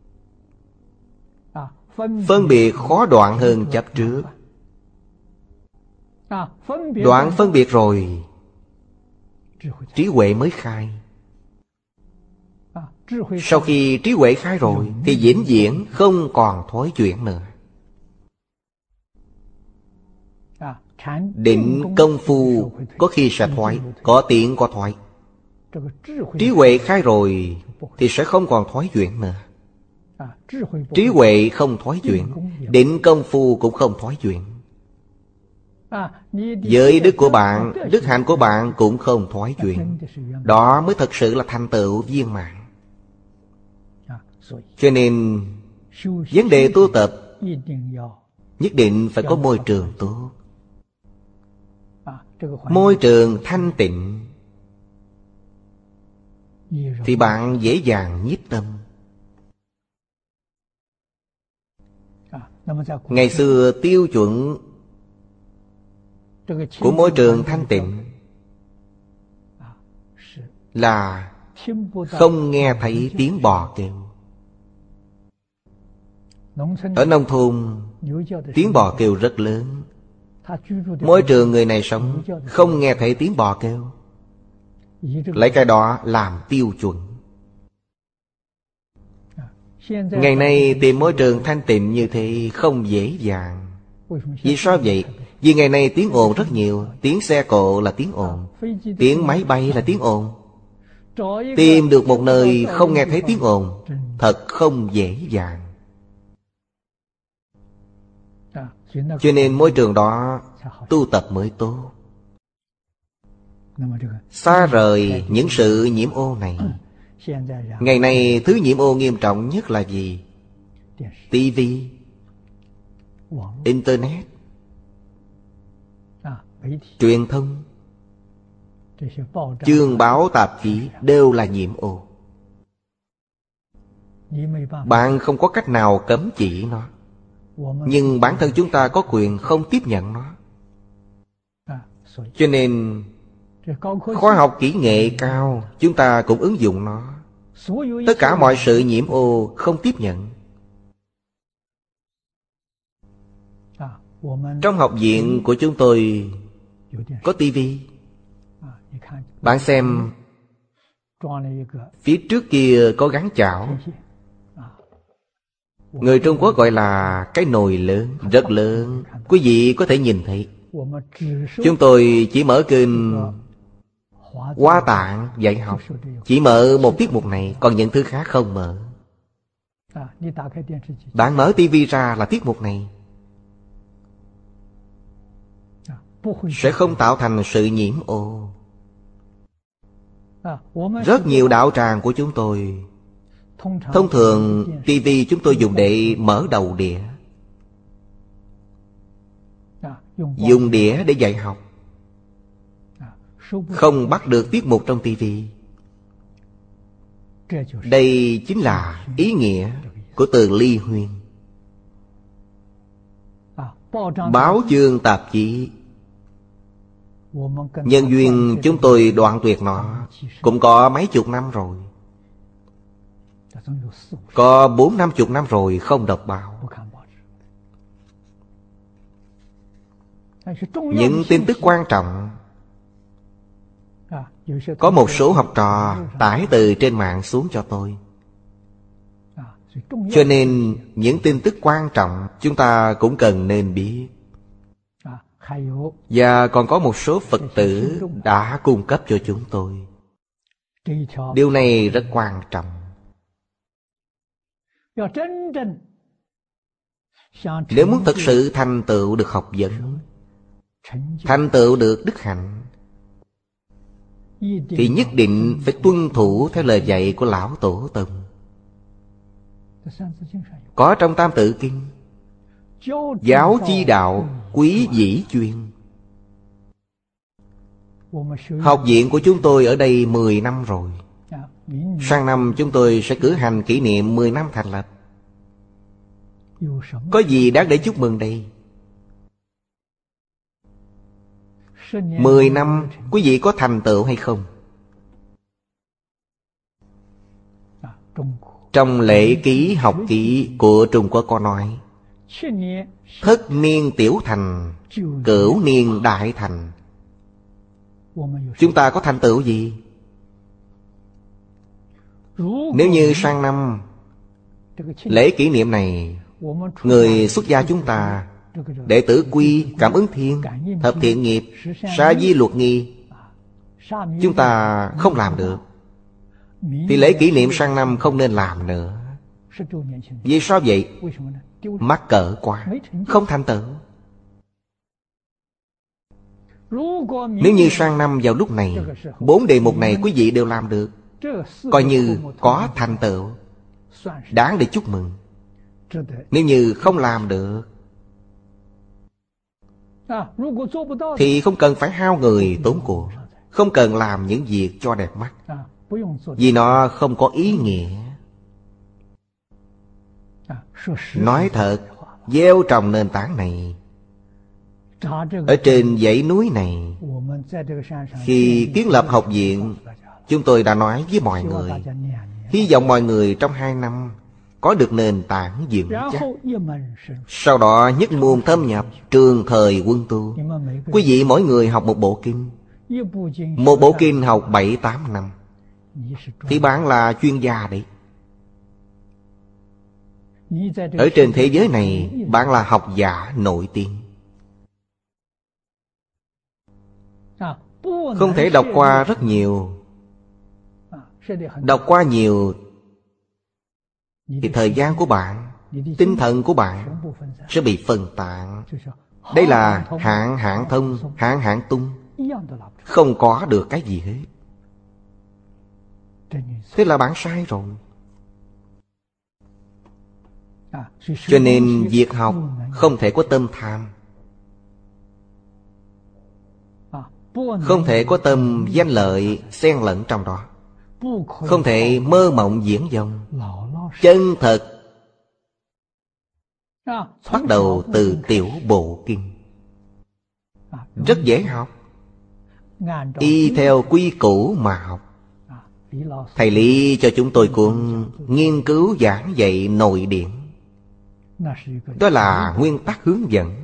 Phân biệt khó đoạn hơn chấp trước. Đoạn phân biệt rồi, trí huệ mới khai. Sau khi trí huệ khai rồi thì vĩnh viễn không còn thối chuyển nữa. Định công phu có khi sẽ thoái, có tiến có thoái. Trí huệ khai rồi thì sẽ không còn thoái chuyển nữa. Trí huệ không thoái chuyển, định công phu cũng không thoái chuyển. Giới đức của bạn, đức hạnh của bạn cũng không thoái chuyển. Đó mới thật sự là thành tựu viên mãn. Cho nên vấn đề tu tập nhất định phải có môi trường tốt. Môi trường thanh tịnh thì bạn dễ dàng nhiếp tâm. Ngày xưa tiêu chuẩn của môi trường thanh tịnh là không nghe thấy tiếng bò kêu. Ở nông thôn, tiếng bò kêu rất lớn. Môi trường người này sống không nghe thấy tiếng bò kêu, lấy cái đó làm tiêu chuẩn. Ngày nay tìm môi trường thanh tịnh như thế không dễ dàng. Vì sao vậy? Vì ngày nay tiếng ồn rất nhiều. Tiếng xe cộ là tiếng ồn, tiếng máy bay là tiếng ồn. Tìm được một nơi không nghe thấy tiếng ồn thật không dễ dàng. Cho nên môi trường đó tu tập mới tốt. Xa rời những sự nhiễm ô này. Ngày nay thứ nhiễm ô nghiêm trọng nhất là gì? TV, Internet, truyền thông, chương báo tạp chí đều là nhiễm ô. Bạn không có cách nào cấm chỉ nó, nhưng bản thân chúng ta có quyền không tiếp nhận nó. Cho nên khoa học kỹ nghệ cao chúng ta cũng ứng dụng nó. Tất cả mọi sự nhiễm ô không tiếp nhận. Trong học viện của chúng tôi có tivi. Bạn xem, phía trước kia có gắn chảo. Người Trung Quốc gọi là cái nồi lớn, rất lớn. Quý vị có thể nhìn thấy. Chúng tôi chỉ mở kênh Hoa Tạng dạy học, chỉ mở một tiết mục này, còn những thứ khác không mở. Bạn mở tivi ra là tiết mục này, sẽ không tạo thành sự nhiễm ô. Rất nhiều đạo tràng của chúng tôi, thông thường tivi chúng tôi dùng để mở đầu đĩa, dùng đĩa để dạy học, không bắt được tiết mục trong tivi. Đây chính là ý nghĩa của từ ly huyên. Báo chương tạp chí Nhân duyên chúng tôi đoạn tuyệt nó cũng có mấy chục năm rồi. Có 40-50 năm rồi không đọc báo. Những tin tức quan trọng, có một số học trò tải từ trên mạng xuống cho tôi. Cho nên những tin tức quan trọng chúng ta cũng cần nên biết. Và còn có một số Phật tử đã cung cấp cho chúng tôi. Điều này rất quan trọng. Nếu muốn thật sự thành tựu được học vấn, thành tựu được đức hạnh, thì nhất định phải tuân thủ theo lời dạy của Lão Tổ Tông. Có trong Tam Tự Kinh: giáo chi đạo, quý dĩ chuyên. Học viện của chúng tôi ở đây 10 năm rồi. Sang năm chúng tôi sẽ cử hành kỷ niệm 10 năm thành lập. Có gì đáng để chúc mừng đây? 10 năm quý vị có thành tựu hay không? Trong lễ ký học ký của Trung Quốc có nói: thất niên tiểu thành, cửu niên đại thành. Chúng ta có thành tựu gì? Nếu như sang năm lễ kỷ niệm này, người xuất gia chúng ta, đệ tử quy, cảm ứng thiên, thập thiện nghiệp, sa di luật nghi, chúng ta không làm được, thì lễ kỷ niệm sang năm không nên làm nữa. Vì sao vậy? Mắc cỡ quá, không thành tựu. Nếu như sang năm vào lúc này, 4 đề mục này quý vị đều làm được, coi như có thành tựu, đáng để chúc mừng. Nếu như không làm được thì không cần phải hao người tốn của, không cần làm những việc cho đẹp mắt, vì nó không có ý nghĩa. Nói thật, gieo trồng nền tảng này ở trên dãy núi này, khi kiến lập học viện, chúng tôi đã nói với mọi người, hy vọng mọi người trong 2 năm có được nền tảng vững chắc. Sau đó nhất môn thâm nhập, trường thời quân tu. Quý vị mỗi người học một bộ kinh. Một bộ kinh học 7-8 năm, thì bạn là chuyên gia đấy. Ở trên thế giới này, bạn là học giả nổi tiếng. Không thể đọc qua rất nhiều. Đọc qua nhiều thì thời gian của bạn, tinh thần của bạn sẽ bị phân tán. Đây là hạng thông, hạng tung, không có được cái gì hết. Thế là bạn sai rồi. Cho nên việc học không thể có tâm tham, không thể có tâm danh lợi xen lẫn trong đó, không thể mơ mộng viển vông. Chân thật bắt đầu từ tiểu bộ kinh, rất dễ học. Y theo quy củ mà học. Thầy Lý cho chúng tôi cuốn nghiên cứu giảng dạy nội điển. Đó là nguyên tắc hướng dẫn.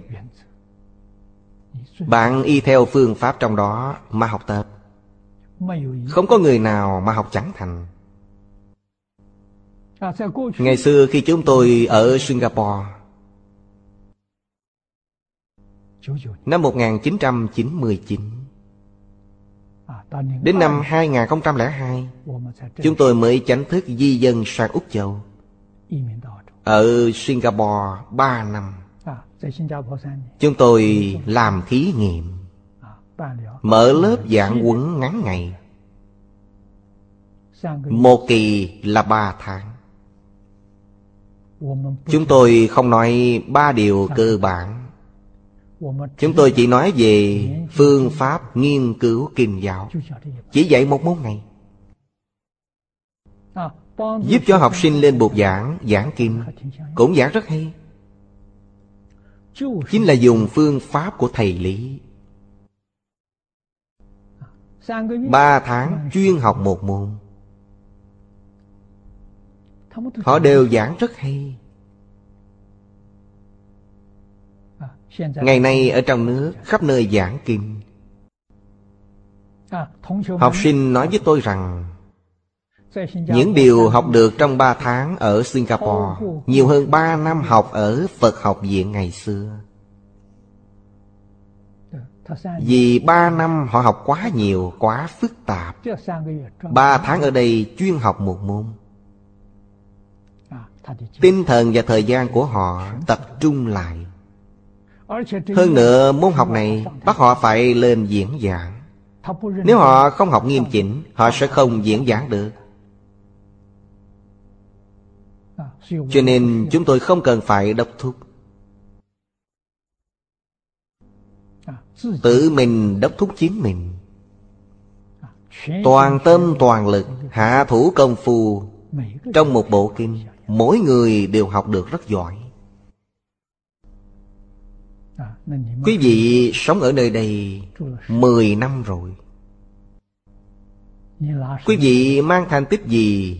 Bạn y theo phương pháp trong đó mà học tập, không có người nào mà học chẳng thành. Ngày xưa khi chúng tôi ở Singapore, năm 1999, đến năm 2002, chúng tôi mới chính thức di dân sang Úc Châu. Ở Singapore 3 năm, chúng tôi làm thí nghiệm, mở lớp giảng huấn ngắn ngày. Một kỳ là 3 tháng. Chúng tôi không nói 3 điều cơ bản. Chúng tôi chỉ nói về phương pháp nghiên cứu kinh giáo, chỉ dạy một môn này, giúp cho học sinh lên bục giảng, giảng kinh, cũng giảng rất hay. Chính là dùng phương pháp của thầy Lý. 3 tháng chuyên học một môn. Họ đều giảng rất hay. Ngày nay ở trong nước khắp nơi giảng kinh. Học sinh nói với tôi rằng những điều học được trong 3 tháng ở Singapore nhiều hơn 3 năm học ở Phật học viện ngày xưa. Vì 3 năm họ học quá nhiều, quá phức tạp. 3 tháng ở đây chuyên học một môn. Tinh thần và thời gian của họ tập trung lại. Hơn nữa môn học này bắt họ phải lên diễn giảng. Nếu họ không học nghiêm chỉnh, họ sẽ không diễn giảng được. Cho nên chúng tôi không cần phải đốc thúc. Tự mình đốc thúc chính mình. Toàn tâm toàn lực hạ thủ công phu. Trong một bộ kinh, mỗi người đều học được rất giỏi. Quý vị sống ở nơi đây 10 năm rồi. Quý vị mang thành tích gì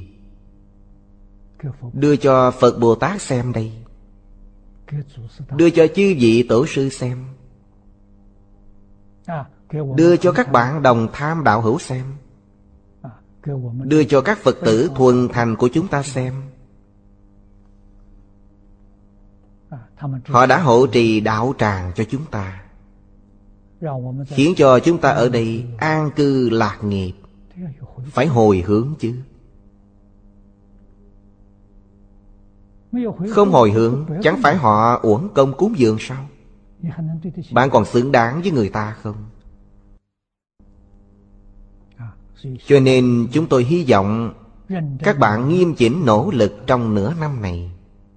đưa cho Phật Bồ Tát xem đây? Đưa cho chư vị tổ sư xem. Đưa cho các bạn đồng tham đạo hữu xem. Đưa cho các Phật tử thuần thành của chúng ta xem. Họ đã hộ trì đạo tràng cho chúng ta, khiến cho chúng ta ở đây an cư lạc nghiệp. Phải hồi hướng chứ. Không hồi hướng, chẳng phải họ uổng công cúng dường sao? Bạn còn xứng đáng với người ta không? Cho nên chúng tôi hy vọng các bạn nghiêm chỉnh nỗ lực trong nửa năm này.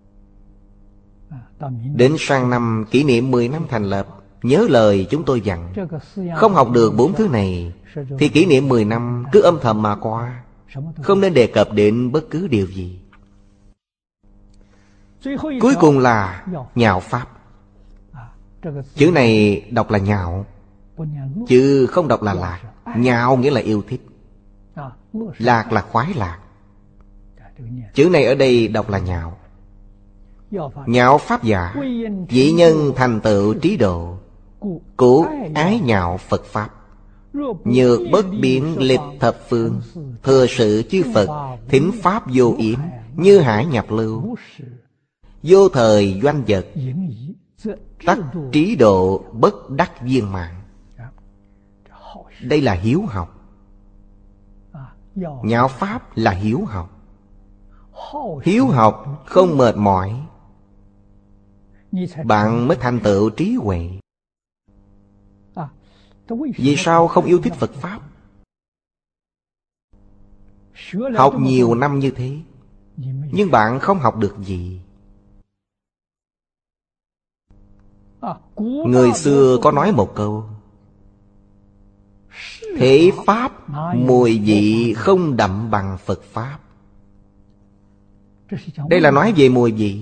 Đến sang năm kỷ niệm 10 năm thành lập, nhớ lời chúng tôi dặn. Không học được 4 thứ này thì kỷ niệm 10 năm cứ âm thầm mà qua, không nên đề cập đến bất cứ điều gì. Cuối cùng là nhạo pháp. Chữ này đọc là nhạo, chứ không đọc là lạc. Nhạo nghĩa là yêu thích, lạc là khoái lạc. Chữ này ở đây đọc là nhạo. Nhạo pháp giả, vị nhân thành tựu trí độ, cố ái nhạo Phật Pháp. Nhược bất biến lịch thập phương, thừa sự chư Phật, thính Pháp vô yếm, như hải nhập lưu. Vô thời doanh vật, tắc trí độ bất đắc viên mạng. Đây là hiếu học. Nhạo pháp là hiếu học. Hiếu học không mệt mỏi, bạn mới thành tựu trí huệ. Vì sao không yêu thích Phật Pháp? Học nhiều năm như thế, nhưng bạn không học được gì. Người xưa có nói một câu: thế Pháp mùi vị không đậm bằng Phật Pháp. Đây là nói về mùi vị.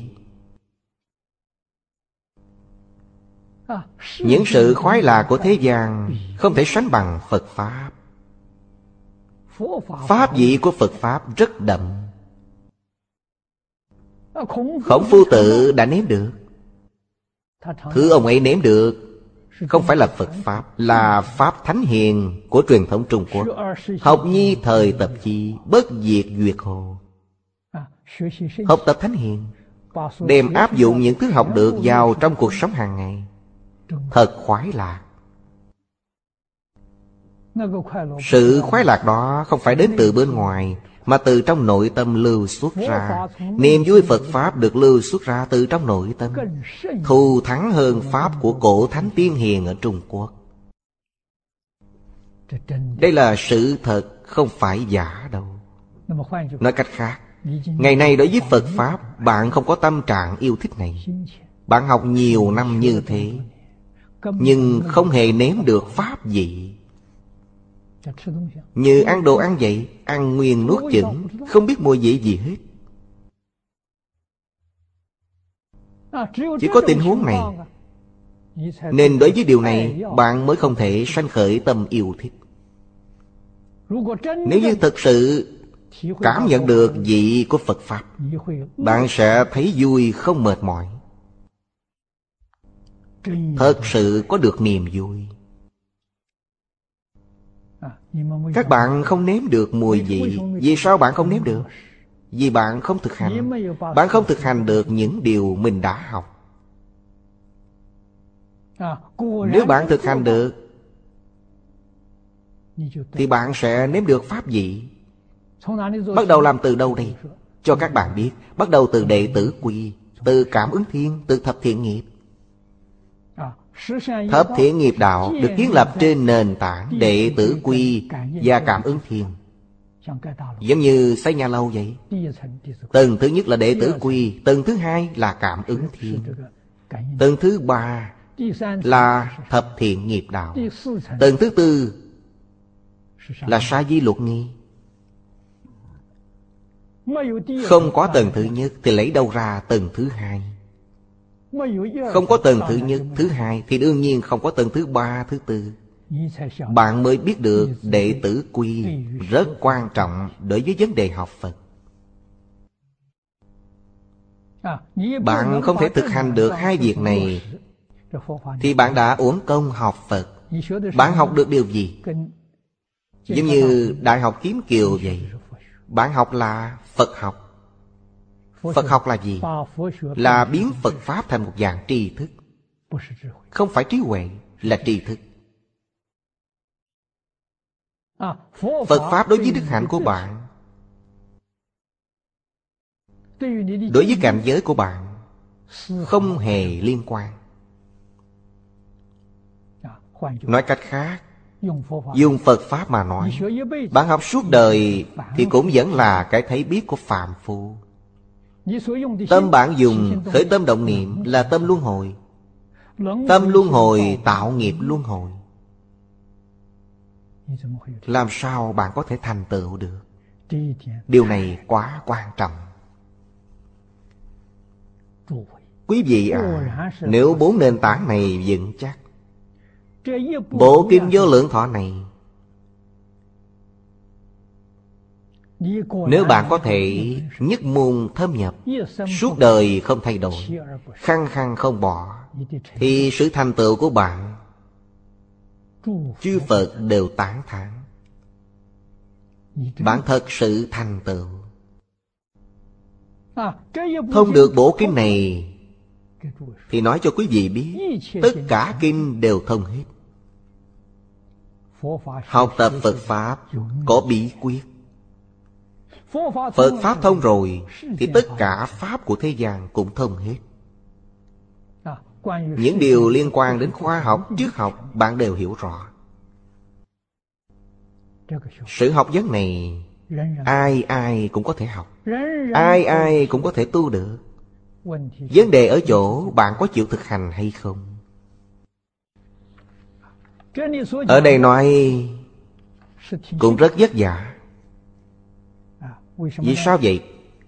Những sự khoái lạc của thế gian không thể sánh bằng Phật Pháp. Pháp vị của Phật Pháp rất đậm. Khổng Phu Tử đã nếm được. Thứ ông ấy nếm được không phải là Phật Pháp, là Pháp Thánh Hiền của truyền thống Trung Quốc. Học nhi thời tập chi, bất diệt duyệt hồ. Học tập Thánh Hiền, đem áp dụng những thứ học được vào trong cuộc sống hàng ngày. Thật khoái lạc. Sự khoái lạc đó không phải đến từ bên ngoài, mà từ trong nội tâm lưu xuất ra. Niềm vui Phật Pháp được lưu xuất ra từ trong nội tâm, thù thắng hơn Pháp của cổ thánh tiên hiền ở Trung Quốc. Đây là sự thật, không phải giả đâu. Nói cách khác, ngày nay đối với Phật Pháp, bạn không có tâm trạng yêu thích này. Bạn học nhiều năm như thế, nhưng không hề nếm được Pháp vị. Như ăn đồ ăn vậy, ăn nguyên nuốt chửng, không biết mùi vị gì hết. Chỉ có tình huống này, nên đối với điều này bạn mới không thể sanh khởi tâm yêu thích. Nếu như thực sự cảm nhận được vị của Phật Pháp, bạn sẽ thấy vui không mệt mỏi. Thật sự có được niềm vui. Các bạn không nếm được mùi vị. Vì sao bạn không nếm được? Vì bạn không thực hành. Bạn không thực hành được những điều mình đã học. Nếu bạn thực hành được thì bạn sẽ nếm được pháp vị. Bắt đầu làm từ đâu đây? Cho các bạn biết. Bắt đầu từ đệ tử quy, từ cảm ứng thiên, từ thập thiện nghiệp. Thập thiện nghiệp đạo được kiến lập trên nền tảng đệ tử quy và cảm ứng thiên. Giống như xây nhà lâu vậy. Tầng thứ nhất là đệ tử quy, tầng thứ hai là cảm ứng thiên, tầng thứ ba là thập thiện nghiệp đạo, tầng thứ tư là sa di luật nghi. Không có tầng thứ nhất thì lấy đâu ra tầng thứ hai? Không có tầng thứ nhất, thứ hai thì đương nhiên không có tầng thứ ba, thứ tư. Bạn mới biết được đệ tử quy rất quan trọng đối với vấn đề học Phật. Bạn không thể thực hành được hai việc này thì bạn đã uổng công học Phật. Bạn học được điều gì? Giống như Đại học Kiếm Kiều vậy. Bạn học là Phật học. Phật học là gì? Là biến Phật Pháp thành một dạng tri thức. Không phải trí huệ, là tri thức. Phật Pháp đối với đức hạnh của bạn, đối với cảnh giới của bạn, không hề liên quan. Nói cách khác, dùng Phật Pháp mà nói, bạn học suốt đời thì cũng vẫn là cái thấy biết của phàm phu. Tâm bạn dùng khởi tâm động niệm là tâm luân hồi. Tâm luân hồi tạo nghiệp luân hồi. Làm sao bạn có thể thành tựu được? Điều này quá quan trọng. Quý vị nếu bốn nền tảng này vững chắc, bộ kinh Vô Lượng Thọ này, nếu bạn có thể nhất môn thâm nhập, suốt đời không thay đổi, khăng khăng không bỏ, thì sự thành tựu của bạn chư Phật đều tán thán. Bạn thật sự thành tựu. Thông được bộ kinh này thì nói cho quý vị biết, tất cả kinh đều thông hết. Học tập Phật Pháp có bí quyết. Phật Pháp thông rồi thì tất cả Pháp của thế gian cũng thông hết. Những điều liên quan đến khoa học, triết học bạn đều hiểu rõ. Sự học vấn này ai ai cũng có thể học, ai ai cũng có thể tu được. Vấn đề ở chỗ bạn có chịu thực hành hay không. Ở đây nói cũng rất vất vả. Vì sao vậy?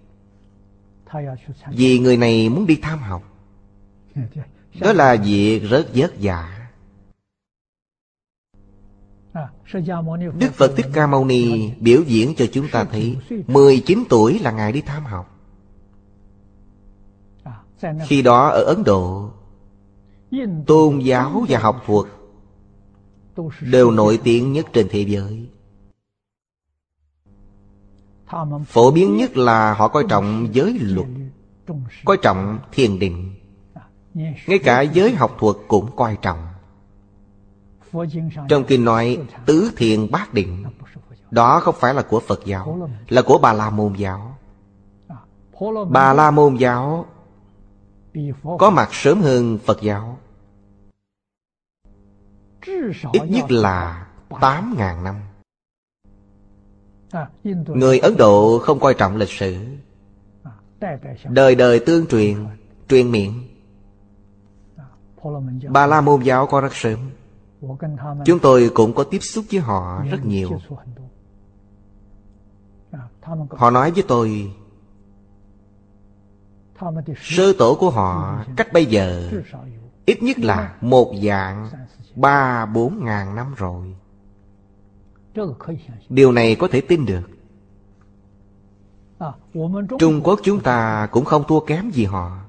Vì người này muốn đi tham học. Đó là việc rất vất vả. Đức Phật Thích Ca Mâu Ni biểu diễn cho chúng ta thấy 19 tuổi là Ngài đi tham học. Khi đó ở Ấn Độ, tôn giáo và học thuật đều nổi tiếng nhất trên thế giới. Phổ biến nhất là họ coi trọng giới luật, coi trọng thiền định. Ngay cả giới học thuật cũng coi trọng. Trong kinh nói tứ thiền bát định, đó không phải là của Phật giáo, là của Bà La Môn giáo. Bà La Môn giáo có mặt sớm hơn Phật giáo, ít nhất là 8.000 năm. Người Ấn Độ không coi trọng lịch sử, đời đời tương truyền, truyền miệng. Bà La Môn giáo có rất sớm. Chúng tôi cũng có tiếp xúc với họ rất nhiều. Họ nói với tôi, sơ tổ của họ cách bây giờ ít nhất là một dạng 3-4 ngàn năm rồi. Điều này có thể tin được. Trung Quốc chúng ta cũng không thua kém gì họ.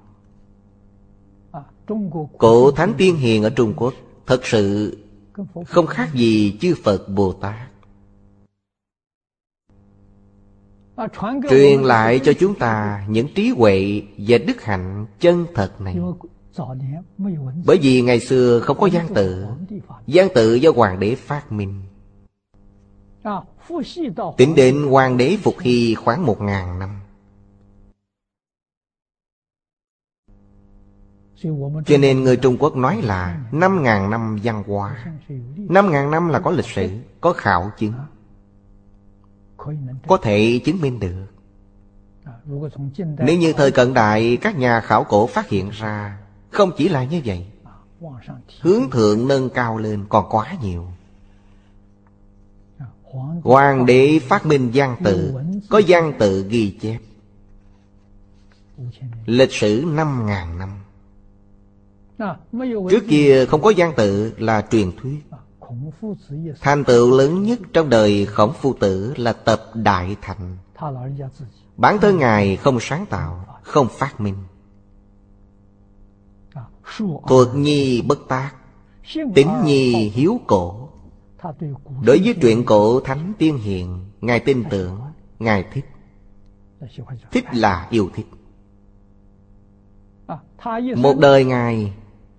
Cổ Thánh Tiên Hiền ở Trung Quốc thật sự không khác gì chư Phật Bồ Tát. Truyền lại cho chúng ta những trí huệ và đức hạnh chân thật này. Bởi vì ngày xưa không có văn tự. Văn tự do Hoàng đế phát minh. Tính đến Hoàng đế Phục Hy khoảng 1000 năm. Cho nên người Trung Quốc nói là 5000 năm văn hóa. 5000 năm là có lịch sử, có khảo chứng, có thể chứng minh được. Nếu như thời cận đại các nhà khảo cổ phát hiện ra, không chỉ là như vậy, hướng thượng nâng cao lên còn quá nhiều. Hoàng đế phát minh văn tự, có văn tự ghi chép. Lịch sử 5000 năm. Trước kia không có văn tự là truyền thuyết. Thành tựu lớn nhất trong đời Khổng Phu Tử là tập Đại Thành. Bản thân Ngài không sáng tạo, không phát minh. Thuật nhi bất tác, tín nhi hiếu cổ. Đối với truyện cổ Thánh Tiên Hiền, Ngài tin tưởng, Ngài thích. Thích là yêu thích. Một đời Ngài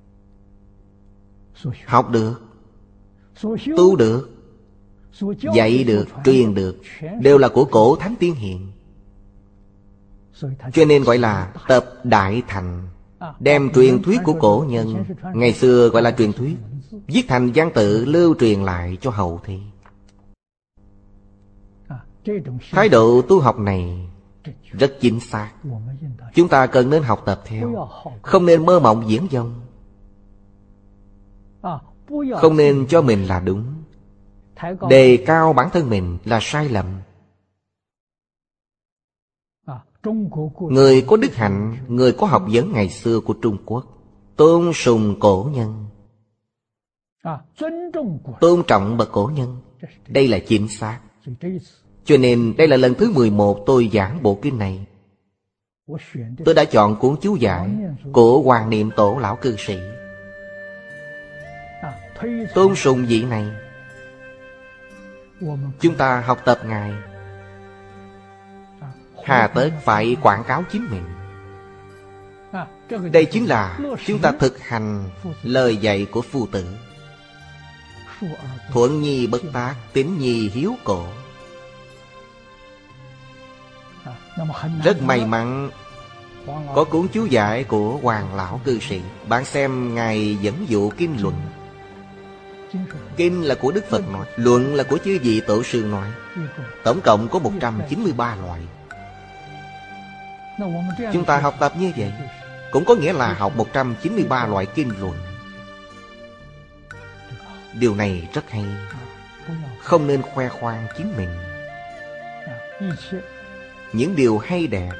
học được, tu được, dạy được, truyền được, đều là của cổ Thánh Tiên Hiền. Cho nên gọi là tập Đại Thành. Đem truyền thuyết của cổ nhân, ngày xưa gọi là truyền thuyết, viết thành văn tự lưu truyền lại cho hậu thế. Thái độ tu học này rất chính xác. Chúng ta cần nên học tập theo. Không nên mơ mộng viển vông. Không nên cho mình là đúng, đề cao bản thân mình là sai lầm. Người có đức hạnh, người có học vấn ngày xưa của Trung Quốc tôn sùng cổ nhân, tôn trọng bậc cổ nhân. Đây là chính xác. Cho nên đây là lần thứ 11 tôi giảng bộ kinh này. Tôi đã chọn cuốn chú giải của Hoàng Niệm Tổ Lão Cư Sĩ. Tôn sùng vị này, chúng ta học tập Ngài, hà tất phải quảng cáo chính mình. Đây chính là chúng ta thực hành lời dạy của Phu Tử. Thuận nhi bất tác, tín nhi hiếu cổ. Rất may mắn có cuốn chú giải của Hoàng Lão Cư Sĩ. Bạn xem Ngài dẫn dụ kinh luận. Kinh là của Đức Phật nói, luận là của chư vị tổ sư nói. Tổng cộng có 193 loại. Chúng ta học tập như vậy cũng có nghĩa là học 193 loại kinh luận. Điều này rất hay. Không nên khoe khoang chính mình. Những điều hay đẹp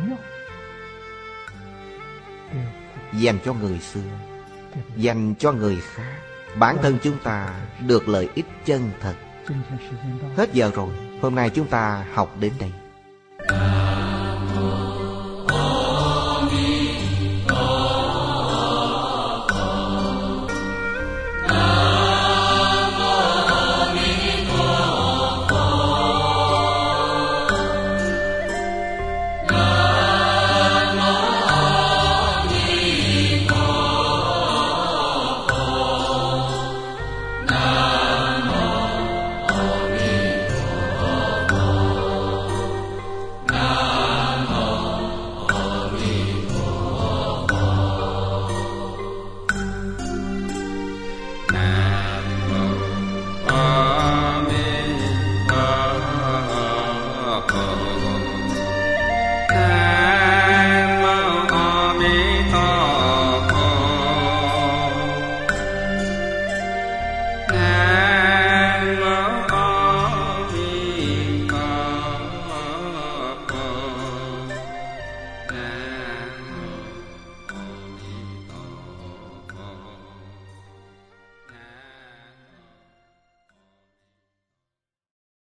dành cho người xưa, dành cho người khác. Bản thân chúng ta được lợi ích chân thật. Hết giờ rồi. Hôm nay chúng ta học đến đây.